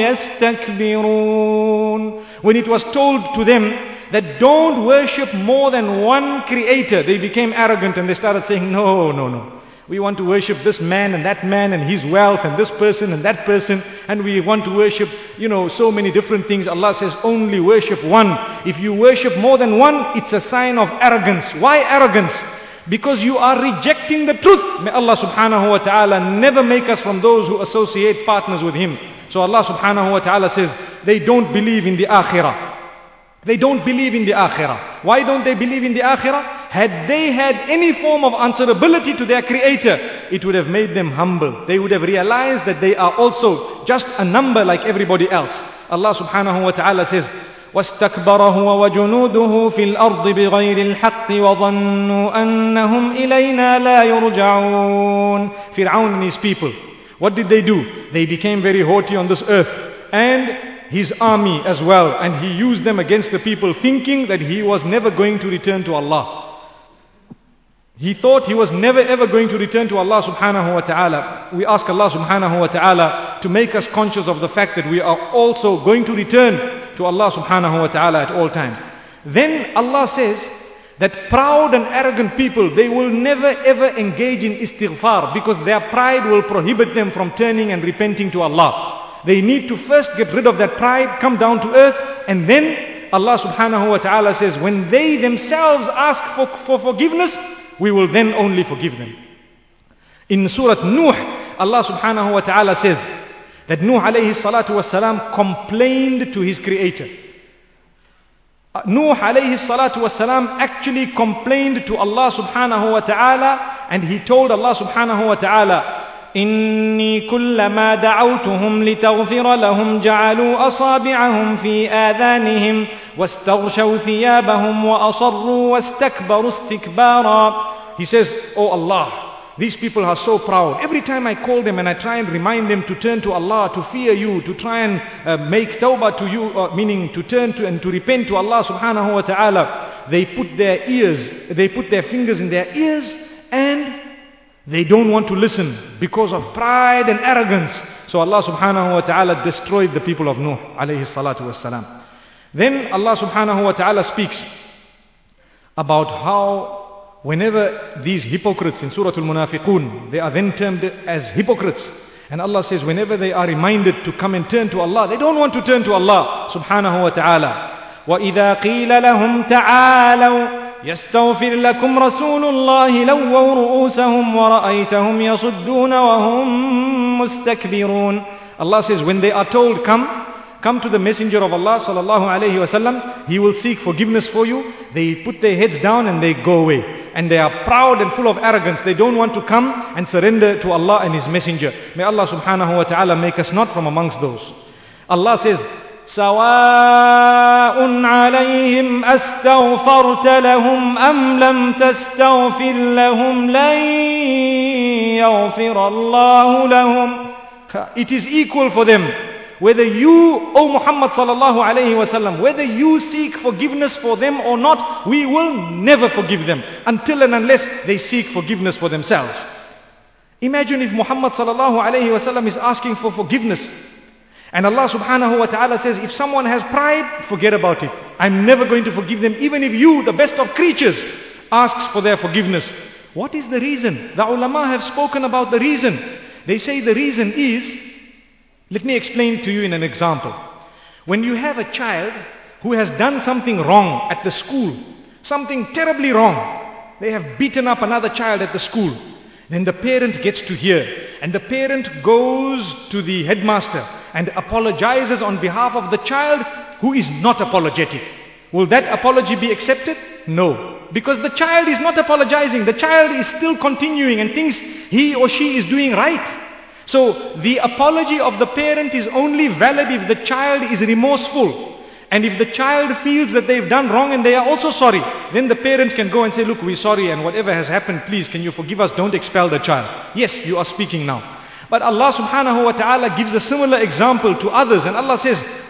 يستكبرون. When it was told to them that don't worship more than one creator, they became arrogant and they started saying, no, no, no. We want to worship this man and that man and his wealth and this person and that person, and we want to worship, you know, so many different things. Allah says only worship one. If you worship more than one, it's a sign of arrogance. Why arrogance? Because you are rejecting the truth. May Allah subhanahu wa ta'ala never make us from those who associate partners with Him. So Allah subhanahu wa ta'ala says they don't believe in the akhirah. They don't believe in the akhirah. Why don't they believe in the akhirah? Had they had any form of answerability to their creator, it would have made them humble. They would have realized that they are also just a number like everybody else. Allah subhanahu wa ta'ala says, واستكبر هو وجنوده في الأرض بغير الحق وظنوا أنهم إلينا لا يرجعون. Fir'aun and his people, what did they do? They became very haughty on this earth, and his army as well, and he used them against the people, thinking that he was never going to return to Allah. He thought he was never ever going to return to Allah subhanahu wa ta'ala. We ask Allah subhanahu wa ta'ala to make us conscious of the fact that we are also going to return to Allah subhanahu wa ta'ala at all times. Then Allah says that proud and arrogant people, they will never ever engage in istighfar, because their pride will prohibit them from turning and repenting to Allah. They need to first get rid of that pride, come down to earth, and then Allah subhanahu wa ta'ala says, when they themselves ask for, for forgiveness, we will then only forgive them. In Surah Nuh, Allah subhanahu wa ta'ala says that Nuh alayhi salatu was salam complained to his creator. Uh, Nuh alayhi salatu was salam actually complained to Allah subhanahu wa ta'ala, and he told Allah subhanahu wa ta'ala, إني كلما دعوتهم لتغفر لهم جعلوا أصابعهم في آذانهم واستغشوا ثيابهم وأصروا واستكبروا استكبارا. He says, oh Allah, these people are so proud. Every time I call them and I try and remind them to turn to Allah, to fear you, to try and uh, make tawbah to you, uh, meaning to turn to and to repent to Allah subhanahu wa ta'ala, they put their ears, they put their fingers in their ears, and they don't want to listen because of pride and arrogance. So Allah subhanahu wa ta'ala destroyed the people of Nuh alayhi salatu wassalam. Then Allah subhanahu wa ta'ala speaks about how whenever these hypocrites in Surah Al-Munafiqun, they are then termed as hypocrites. And Allah says whenever they are reminded to come and turn to Allah, they don't want to turn to Allah subhanahu wa ta'ala. وَإِذَا قِيلَ لَهُمْ تَعَالَوْا يستغفر لكم رسول الله لووا رؤوسهم ورأيتهم يصدون وهم مستكبرون. Allah says when they are told, come, come to the messenger of Allah sallallahu alayhi wa sallam, he will seek forgiveness for you, they put their heads down and they go away. And they are proud and full of arrogance. They don't want to come and surrender to Allah and His messenger. May Allah subhanahu wa ta'ala make us not from amongst those. Allah says, سواء عليهم أستغفرت لهم أم لم تستغفر لهم لن يغفر الله لهم. It is equal for them whether you, O Muhammad sallallahu alayhi wa sallam, whether you seek forgiveness for them or not, we will never forgive them until and unless they seek forgiveness for themselves. Imagine if Muhammad sallallahu alayhi wa sallam is asking for forgiveness, and Allah subhanahu wa ta'ala says, if someone has pride, forget about it. I'm never going to forgive them, even if you, the best of creatures, asks for their forgiveness. What is the reason? The ulama have spoken about the reason. They say the reason is, let me explain to you in an example. When you have a child who has done something wrong at the school, something terribly wrong, they have beaten up another child at the school, then the parent gets to hear, and the parent goes to the headmaster and apologizes on behalf of the child who is not apologetic. Will that apology be accepted? No. Because the child is not apologizing. The child is still continuing and thinks he or she is doing right. So the apology of the parent is only valid if the child is remorseful. And if the child feels that they've done wrong and they are also sorry, then the parent can go and say, look, we're sorry, and whatever has happened, please, can you forgive us? Don't expel the child. Yes, you are speaking now. But Allah subhanahu wa ta'ala gives a similar example to others, and Allah says,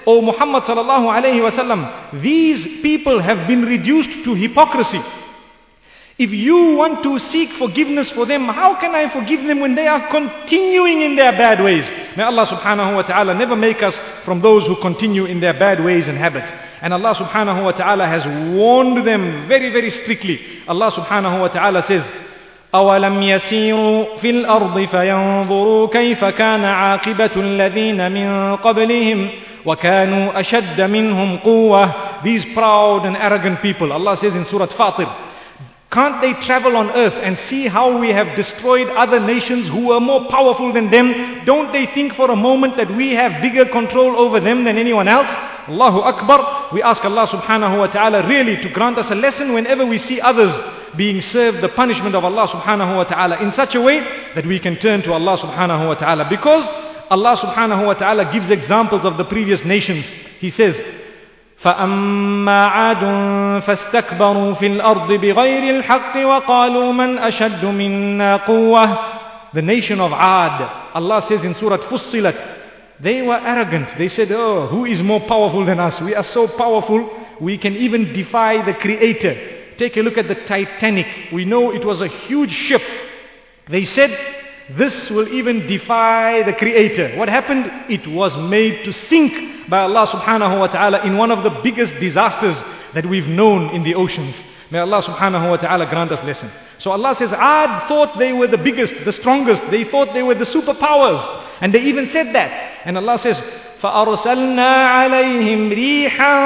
O Muhammad sallallahu alayhi wasallam, these people have been reduced to hypocrisy. If you want to seek forgiveness for them, how can I forgive them when they are continuing in their bad ways? May Allah subhanahu wa ta'ala never make us from those who continue in their bad ways and habits. And Allah subhanahu wa ta'ala has warned them very, very strictly. Allah subhanahu wa ta'ala says, أَوَلَمْ يَسِيرُوا فِي الْأَرْضِ فَيَنْظُرُوا كَيْفَ كَانَ عَاقِبَةُ الَّذِينَ مِنْ قَبْلِهِمْ وَكَانُوا أَشَدَّ مِنْهُمْ قُوَّةً. These proud and arrogant people, Allah says in Surah Fatir, can't they travel on earth and see how we have destroyed other nations who are more powerful than them? Don't they think for a moment that we have bigger control over them than anyone else? Allahu Akbar. We ask Allah subhanahu wa ta'ala really to grant us a lesson whenever we see others being served the punishment of Allah subhanahu wa ta'ala in such a way that we can turn to Allah subhanahu wa ta'ala. Because Allah subhanahu wa ta'ala gives examples of the previous nations. He says, فَأَمَّا عَادٌ فَاسْتَكْبَرُوا فِي الْأَرْضِ بِغَيْرِ الْحَقِّ وَقَالُوا مَنْ أَشَدُّ مِنَّا قُوَّةً. The nation of Ad, Allah says in Surah Fussilat, they were arrogant. They said, oh, who is more powerful than us? We are so powerful, we can even defy the Creator. Take a look at the Titanic. We know it was a huge ship. They said, this will even defy the Creator. What happened? It was made to sink by Allah subhanahu wa ta'ala in one of the biggest disasters that we've known in the oceans. May Allah subhanahu wa ta'ala grant us lesson. So Allah says, Ad thought they were the biggest, the strongest. They thought they were the superpowers. And they even said that. And Allah says, فَأَرْسَلْنَا عَلَيْهِمْ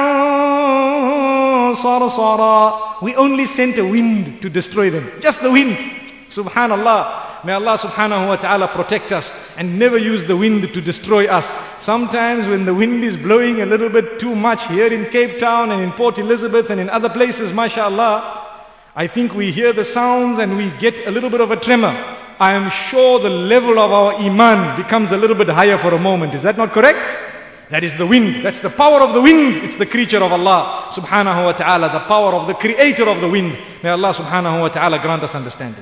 رِيحًا صَرْصَرًا. We only sent a wind to destroy them. Just the wind. Subhanallah. May Allah subhanahu wa ta'ala protect us and never use the wind to destroy us. Sometimes when the wind is blowing a little bit too much here in Cape Town and in Port Elizabeth and in other places, mashallah, I think we hear the sounds and we get a little bit of a tremor. I am sure the level of our iman becomes a little bit higher for a moment. Is that not correct? That is the wind. That's the power of the wind. It's the creature of Allah subhanahu wa ta'ala, the power of the creator of the wind. May Allah subhanahu wa ta'ala grant us understanding.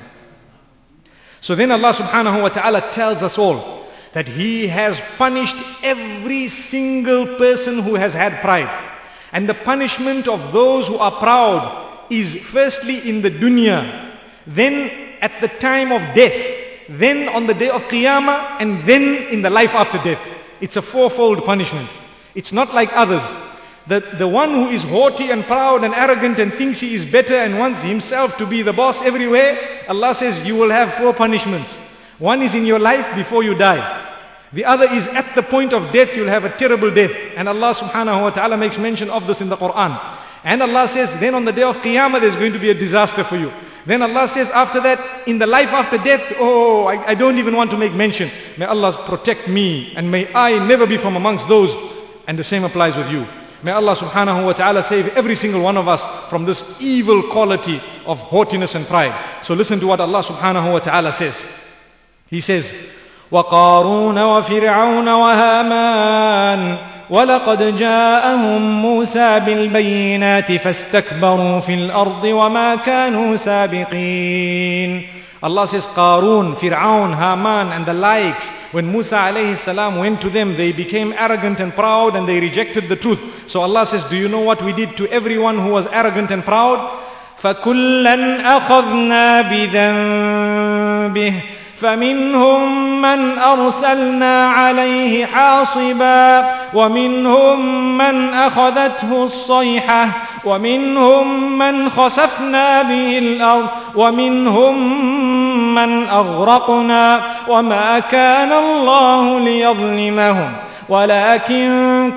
So then Allah subhanahu wa ta'ala tells us all that He has punished every single person who has had pride. And the punishment of those who are proud is firstly in the dunya, then at the time of death, then on the day of Qiyamah, and then in the life after death. It's a fourfold punishment. It's not like others. The, the one who is haughty and proud and arrogant and thinks he is better and wants himself to be the boss everywhere, Allah says you will have four punishments. One is in your life before you die. The other is at the point of death, you'll have a terrible death. And Allah subhanahu wa ta'ala makes mention of this in the Quran. And Allah says, then on the day of Qiyamah, there's going to be a disaster for you. Then Allah says after that, in the life after death, oh, I, I don't even want to make mention. May Allah protect me and may I never be from amongst those. And the same applies with you. May Allah subhanahu wa ta'ala save every single one of us from this evil quality of haughtiness and pride. So listen to what Allah subhanahu wa ta'ala says. He says, وَقَارُونَ وَفِرْعَوْنَ وَهَامَانَ وَلَقَدْ جَاءَهُم مُوسَى بِالْبَيِّنَاتِ فَاسْتَكْبَرُوا فِي الْأَرْضِ وَمَا كَانُوا سَابِقِينَ. Allah says Qarun, Fir'aun, Haman and the likes, when Musa alayhi salam went to them, they became arrogant and proud and they rejected the truth. So Allah says, do you know what we did to everyone who was arrogant and proud? فَكُلًّا أَخَذْنَا بِذَنبِهِ فَمِنْهُمْ مَنْ أَرْسَلْنَا عَلَيْهِ حَاصِبًا وَمِنْهُمْ مَنْ أَخَذَتْهُ الصَّيْحَةُ وَمِنْهُمْ مَنْ خَسَفْنَا بِهِ الْأَرْضَ وَمِنْهُمْ مَنْ أَغْرَقْنَا وَمَا كَانَ اللَّهُ لِيَظْلِمَهُمْ وَلَكِنْ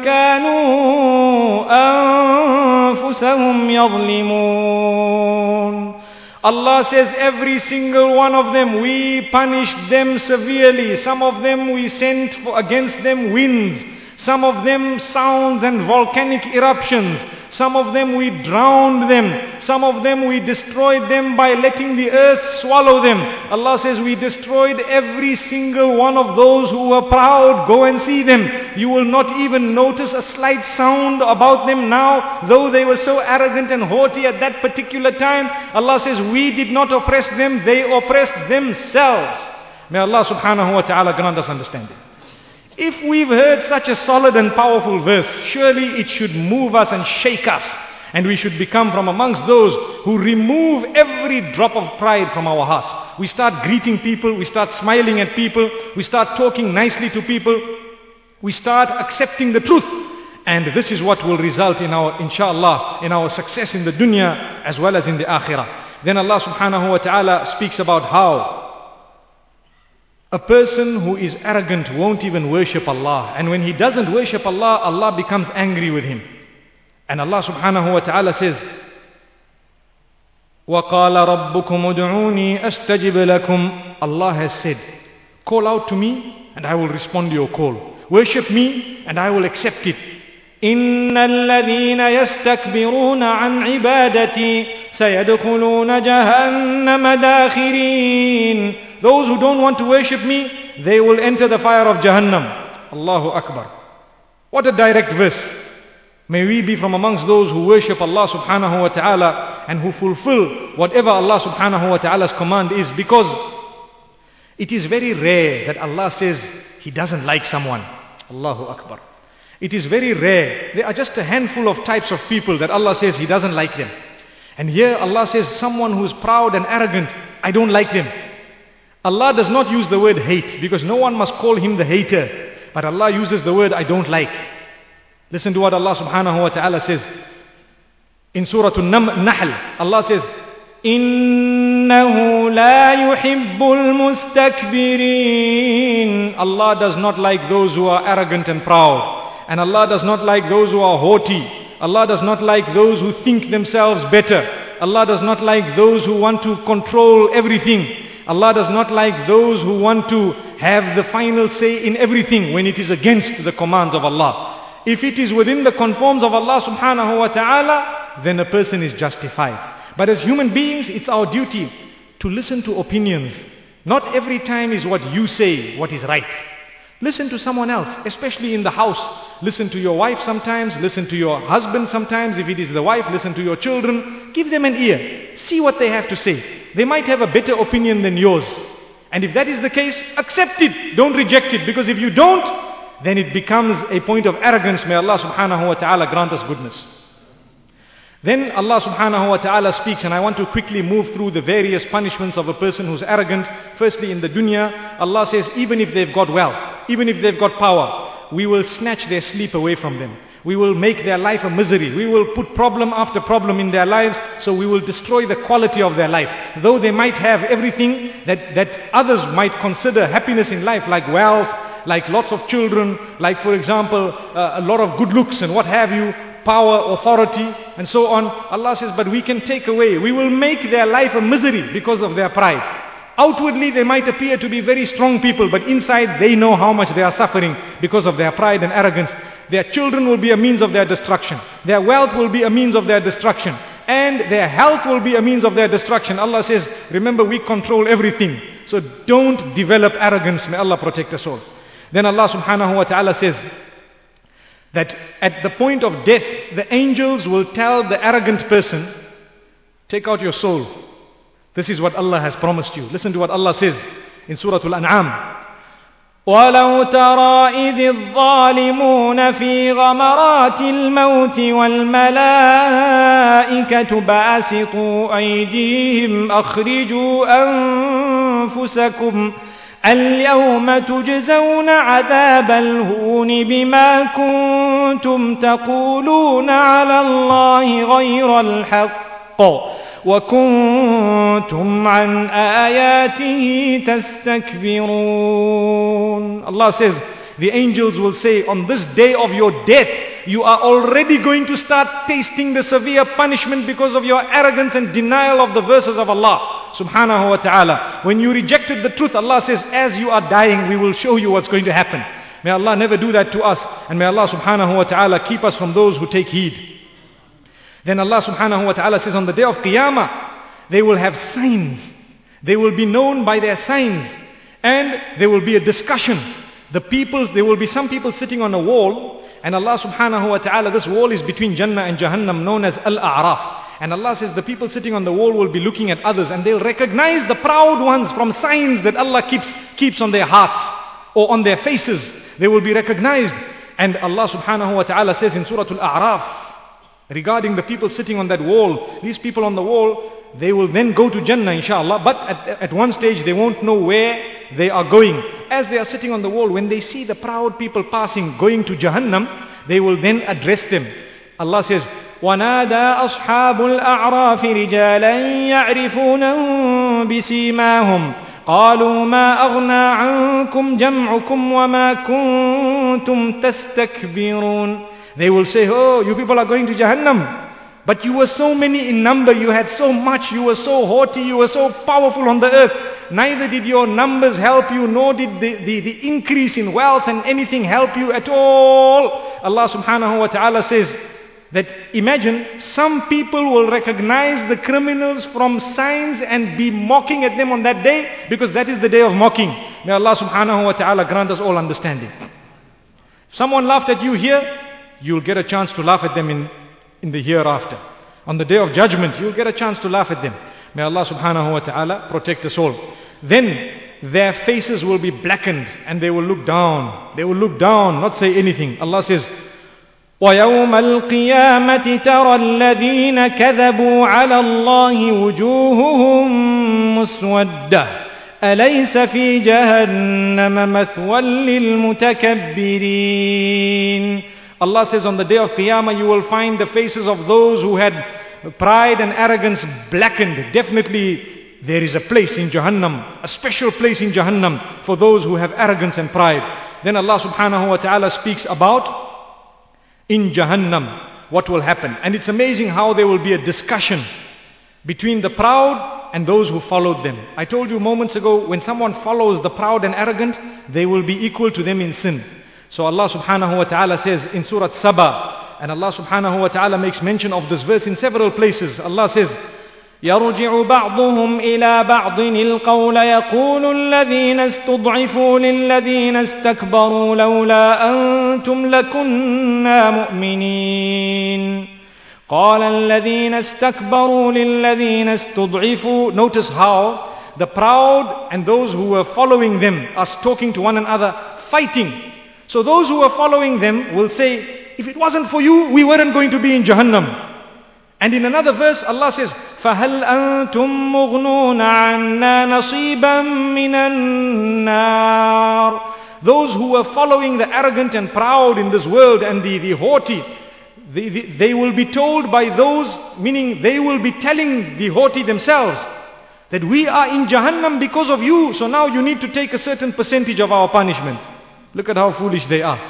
كَانُوا أَنفُسَهُمْ يَظْلِمُونَ. Allah says every single one of them, we punished them severely. Some of them we sent for against them winds. Some of them sounds and volcanic eruptions. Some of them we drowned them. Some of them we destroyed them by letting the earth swallow them. Allah says we destroyed every single one of those who were proud. Go and see them. You will not even notice a slight sound about them now, though they were so arrogant and haughty at that particular time. Allah says we did not oppress them, they oppressed themselves. May Allah subhanahu wa ta'ala grant us understanding. If we've heard such a solid and powerful verse, surely it should move us and shake us. And we should become from amongst those who remove every drop of pride from our hearts. We start greeting people, we start smiling at people, we start talking nicely to people, we start accepting the truth. And this is what will result in our, inshallah, in our success in the dunya as well as in the akhirah. Then Allah subhanahu wa ta'ala speaks about how a person who is arrogant won't even worship Allah. And when he doesn't worship Allah, Allah becomes angry with him. And Allah subhanahu wa ta'ala says, وَقَالَ رَبُّكُمُ ادْعُونِي أَسْتَجِبْ لَكُمْ. Allah has said, call out to me and I will respond to your call. Worship me and I will accept it. إِنَّ الَّذِينَ يَسْتَكْبِرُونَ عَنْ عِبَادَتِي سَيَدْخُلُونَ جَهَنَّمَ دَاخِرِينَ. Those who don't want to worship me, they will enter the fire of Jahannam. Allahu Akbar. What a direct verse. May we be from amongst those who worship Allah subhanahu wa ta'ala and who fulfill whatever Allah subhanahu wa ta'ala's command is, because it is very rare that Allah says He doesn't like someone. Allahu Akbar. It is very rare. There are just a handful of types of people that Allah says He doesn't like them. And here Allah says someone who is proud and arrogant, I don't like them. Allah does not use the word hate, because no one must call Him the hater. But Allah uses the word I don't like. Listen to what Allah subhanahu wa ta'ala says in Surah An-Nahl. Allah says, إِنَّهُ لَا يُحِبُّ الْمُسْتَكْبِرِينَ. Allah does not like those who are arrogant and proud. And Allah does not like those who are haughty. Allah does not like those who think themselves better. Allah does not like those who want to control everything. Allah does not like those who want to have the final say in everything when it is against the commands of Allah. If it is within the conforms of Allah subhanahu wa ta'ala, then a person is justified. But as human beings, it's our duty to listen to opinions. Not every time is what you say what is right. Listen to someone else, especially in the house. Listen to your wife sometimes, listen to your husband sometimes. If it is the wife, listen to your children. Give them an ear. See what they have to say. They might have a better opinion than yours. And if that is the case, accept it. Don't reject it. Because if you don't, then it becomes a point of arrogance. May Allah subhanahu wa ta'ala grant us goodness. Then Allah subhanahu wa ta'ala speaks, and I want to quickly move through the various punishments of a person who's arrogant. Firstly, in the dunya, Allah says, even if they've got wealth, even if they've got power, we will snatch their sleep away from them. We will make their life a misery. We will put problem after problem in their lives, so we will destroy the quality of their life. Though they might have everything that, that others might consider happiness in life, like wealth, like lots of children, like for example, uh, a lot of good looks and what have you, power, authority, and so on. Allah says, but we can take away. We will make their life a misery because of their pride. Outwardly, they might appear to be very strong people, but inside they know how much they are suffering because of their pride and arrogance. Their children will be a means of their destruction. Their wealth will be a means of their destruction. And their health will be a means of their destruction. Allah says, remember, we control everything. So don't develop arrogance. May Allah protect us all. Then Allah subhanahu wa ta'ala says that at the point of death, the angels will tell the arrogant person, take out your soul. This is what Allah has promised you. Listen to what Allah says in Surah Al-An'am. وَلَوْ تَرَى إِذِ الظَّالِمُونَ فِي غَمَرَاتِ الْمَوْتِ وَالْمَلَائِكَةُ بَاسِطُو أَيْدِيهِمْ أَخْرِجُوا أَنفُسَكُمْ اليوم تجزون عذاب الهون بما كنتم تقولون على الله غير الحق وكنتم عن آياته تستكبرون. Allah says, the angels will say, on this day of your death, you are already going to start tasting the severe punishment because of your arrogance and denial of the verses of Allah subhanahu wa ta'ala. When you rejected the truth, Allah says, as you are dying, we will show you what's going to happen. May Allah never do that to us, and may Allah subhanahu wa ta'ala keep us from those who take heed. Then Allah subhanahu wa ta'ala says, on the day of Qiyamah, they will have signs. They will be known by their signs, and there will be a discussion. The peoples, there will be some people sitting on a wall, and Allah subhanahu wa ta'ala, this wall is between Jannah and Jahannam, known as Al-A'raf. And Allah says the people sitting on the wall will be looking at others, and they'll recognize the proud ones from signs that Allah keeps, keeps on their hearts or on their faces. They will be recognized. And Allah subhanahu wa ta'ala says in Surah Al-A'raf, regarding the people sitting on that wall, these people on the wall, they will then go to Jannah inshallah, but at, at one stage they won't know where they are going. As they are sitting on the wall, when they see the proud people passing, going to Jahannam, they will then address them. Allah says, وَنَادَى أَصْحَابُ الْأَعْرَافِ رِجَالًا يَعْرِفُونَهُم بِسِيمَاهُمْ قَالُوا مَا أَغْنَى عَنْكُمْ جَمْعُكُمْ وَمَا كُنْتُمْ تَسْتَكْبِرُونَ. They will say, oh, you people are going to Jahannam. But you were so many in number, you had so much, you were so haughty, you were so powerful on the earth. Neither did your numbers help you, nor did the, the, the increase in wealth and anything help you at all. Allah subhanahu wa ta'ala says that imagine some people will recognize the criminals from signs and be mocking at them on that day, because that is the day of mocking. May Allah subhanahu wa ta'ala grant us all understanding. If someone laughed at you here, you'll get a chance to laugh at them in in the hereafter. On the day of judgment, you'll get a chance to laugh at them. May Allah subhanahu wa ta'ala protect us all. Then their faces will be blackened and they will look down. They will look down, not say anything. Allah says, وَيَوْمَ الْقِيَامَةِ تَرَى الَّذِينَ كَذَبُوا عَلَى اللَّهِ وُجُوهُهُمْ مُسْوَدَّةٌ أَلَيْسَ فِي جَهَنَّمَ مَثْوًى لِلْمُتَكَبِّرِينَ. Allah says on the day of Qiyamah you will find the faces of those who had pride and arrogance blackened. Definitely there is a place in Jahannam, a special place in Jahannam for those who have arrogance and pride. Then Allah subhanahu wa ta'ala speaks about in Jahannam what will happen. And it's amazing how there will be a discussion between the proud and those who followed them. I told you moments ago, when someone follows the proud and arrogant, they will be equal to them in sin. So Allah subhanahu wa ta'ala says in Surah Saba, and Allah subhanahu wa ta'ala makes mention of this verse in several places. Allah says, يَرْجِعُ بَعْضُهُمْ إِلَى بَعْضٍ الْقَوْلَ يَقُولُ الَّذِينَ اسْتُضْعِفُوا لِلَّذِينَ اسْتَكْبَرُوا لَوْلَا أَنْتُمْ لَكُنَّا مُؤْمِنِينَ قَالَ الَّذِينَ اسْتَكْبَرُوا لِلَّذِينَ اسْتُضْعِفُوا. Notice how the proud and those who were following them are talking to one another, fighting. So those who are following them will say, if it wasn't for you, we weren't going to be in Jahannam. And in another verse, Allah says, فَهَلْ أَنْتُمْ مُغْنُونَ عَنَّا نَصِيبًا مِنَ النَّارِ. Those who are following the arrogant and proud in this world and the, the haughty, they, they, they will be told by those, meaning they will be telling the haughty themselves, that we are in Jahannam because of you, so now you need to take a certain percentage of our punishment. Look at how foolish they are.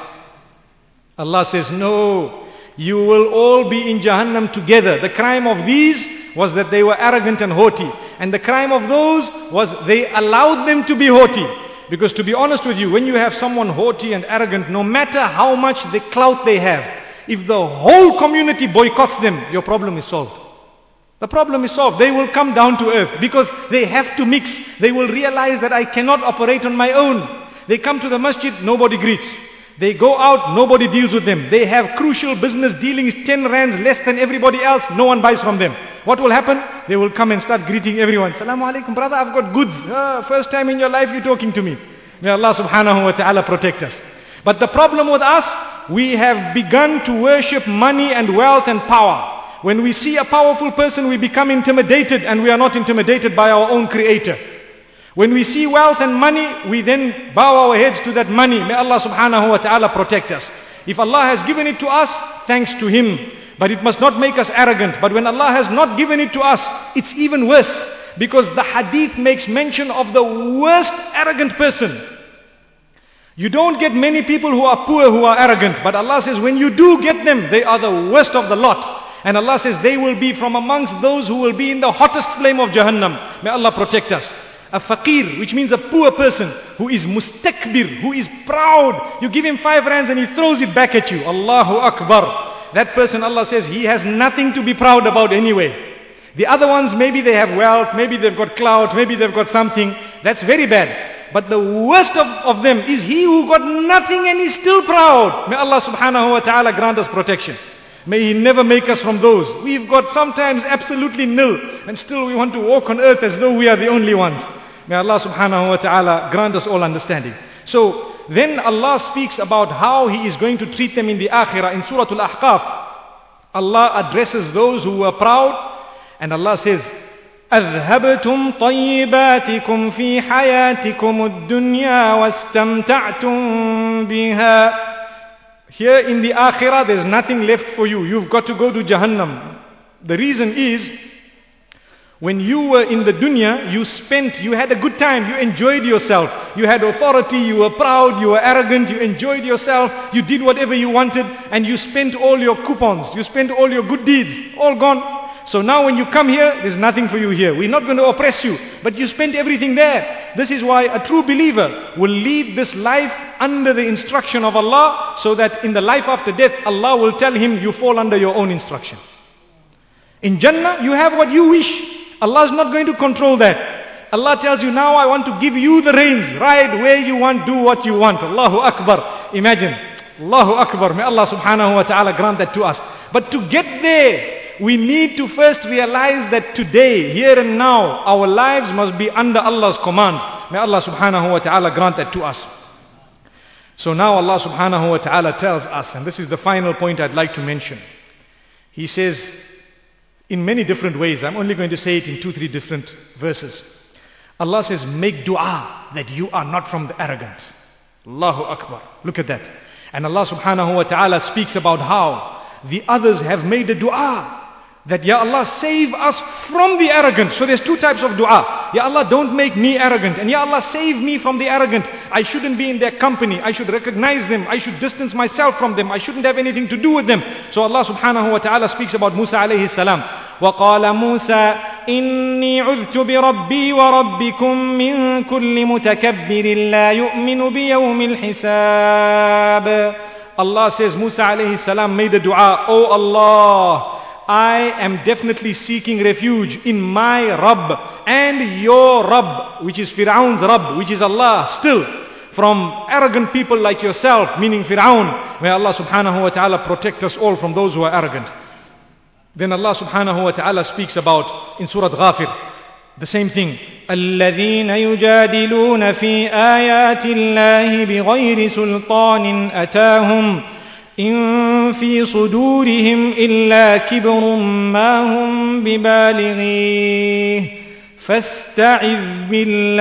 Allah says, no, you will all be in Jahannam together. The crime of these was that they were arrogant and haughty. And the crime of those was they allowed them to be haughty. Because to be honest with you, when you have someone haughty and arrogant, no matter how much the clout they have, if the whole community boycotts them, your problem is solved. The problem is solved. They will come down to earth because they have to mix. They will realize that I cannot operate on my own. They come to the masjid, nobody greets. They go out, nobody deals with them. They have crucial business dealings, ten rands less than everybody else, no one buys from them. What will happen? They will come and start greeting everyone. Assalamu alaikum, brother, I've got goods. Ah, first time in your life you're talking to me. May Allah subhanahu wa ta'ala protect us. But the problem with us, we have begun to worship money and wealth and power. When we see a powerful person, we become intimidated, and we are not intimidated by our own Creator. When we see wealth and money, we then bow our heads to that money. May Allah subhanahu wa ta'ala protect us. If Allah has given it to us, thanks to Him. But it must not make us arrogant. But when Allah has not given it to us, it's even worse. Because the hadith makes mention of the worst arrogant person. You don't get many people who are poor who are arrogant. But Allah says when you do get them, they are the worst of the lot. And Allah says they will be from amongst those who will be in the hottest flame of Jahannam. May Allah protect us. A faqir, which means a poor person who is mustakbir, who is proud. You give him five rands and he throws it back at you. Allahu Akbar. That person, Allah says, he has nothing to be proud about anyway. The other ones, maybe they have wealth, maybe they've got clout, maybe they've got something. That's very bad. But the worst of, of them is he who got nothing and is still proud. May Allah subhanahu wa ta'ala grant us protection. May He never make us from those. We've got sometimes absolutely nil, and still we want to walk on earth as though we are the only ones. May Allah subhanahu wa ta'ala grant us all understanding. So, then Allah speaks about how He is going to treat them in the akhirah. In Surah Al-Ahqaf, Allah addresses those who were proud, and Allah says, أذهبتم طيباتكم في حياتكم الدنيا واستمتعتم بها. Here in the akhirah there's nothing left for you. You've got to go to Jahannam. The reason is, when you were in the dunya, you spent, you had a good time, you enjoyed yourself. You had authority, you were proud, you were arrogant, you enjoyed yourself, you did whatever you wanted, and you spent all your coupons, you spent all your good deeds, all gone. So now when you come here, there's nothing for you here. We're not going to oppress you, but you spent everything there. This is why a true believer will lead this life under the instruction of Allah, so that in the life after death, Allah will tell him, you fall under your own instruction. In Jannah, you have what you wish. Allah is not going to control that. Allah tells you, now I want to give you the reins. Ride where you want, do what you want. Allahu Akbar. Imagine. Allahu Akbar. May Allah subhanahu wa ta'ala grant that to us. But to get there, we need to first realize that today, here and now, our lives must be under Allah's command. May Allah subhanahu wa ta'ala grant that to us. So now Allah subhanahu wa ta'ala tells us, and this is the final point I'd like to mention. He says, in many different ways, I'm only going to say it in two, three different verses. Allah says, make dua that you are not from the arrogant. Allahu Akbar. Look at that. And Allah subhanahu wa ta'ala speaks about how the others have made a dua that, Ya Allah, save us from the arrogant. So there's two types of dua. Ya Allah, don't make me arrogant. And Ya Allah, save me from the arrogant. I shouldn't be in their company. I should recognize them. I should distance myself from them. I shouldn't have anything to do with them. So Allah subhanahu wa ta'ala speaks about Musa alayhi salam. وَقَالَ مُوسَى إِنِّي عُذْتُ بِرَبِّي وَرَبِّكُمْ مِنْ كُلِّ مُتَكَبِّرٍ لَا يُؤْمِنُ بِيَوْمِ الْحِسَابِ. Allah says, Musa alayhi salam made a dua, Oh Allah, I am definitely seeking refuge in my Rabb and your Rabb, which is Fir'aun's Rabb, which is Allah, still, from arrogant people like yourself, meaning Fir'aun. May Allah subhanahu wa ta'ala protect us all from those who are arrogant. Then Allah subhanahu wa ta'ala speaks about, in Surah Ghafir, the same thing. الذين يجادلون في آيات الله بغير سلطان أتاهم إن في صدورهم إلا كبر ما هم ببالغيه فاستعذ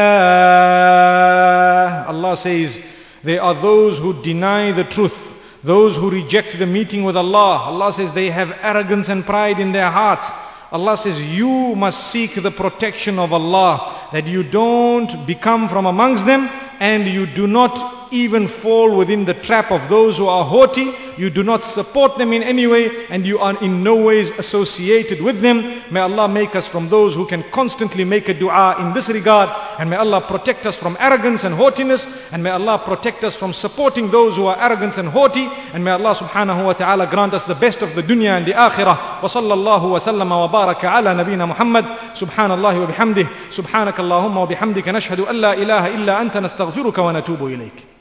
بالله. Allah says, they are those who deny the truth, those who reject the meeting with Allah. Allah says they have arrogance and pride in their hearts. Allah says, you must seek the protection of Allah, that you don't become from amongst them, and you do not even fall within the trap of those who are haughty. You do not support them in any way, and you are in no ways associated with them. May Allah make us from those who can constantly make a dua in this regard, and may Allah protect us from arrogance and haughtiness, and may Allah protect us from supporting those who are arrogant and haughty, and may Allah subhanahu wa ta'ala grant us the best of the dunya and the akhirah. Wa sallallahu wa sallama wa baraka ala nabina Muhammad. Subhanallahi wa bihamdih. Subhanakallahumma wa bihamdika nashhadu an la ilaha illa anta nastaghfiruka wa natubu ilayk.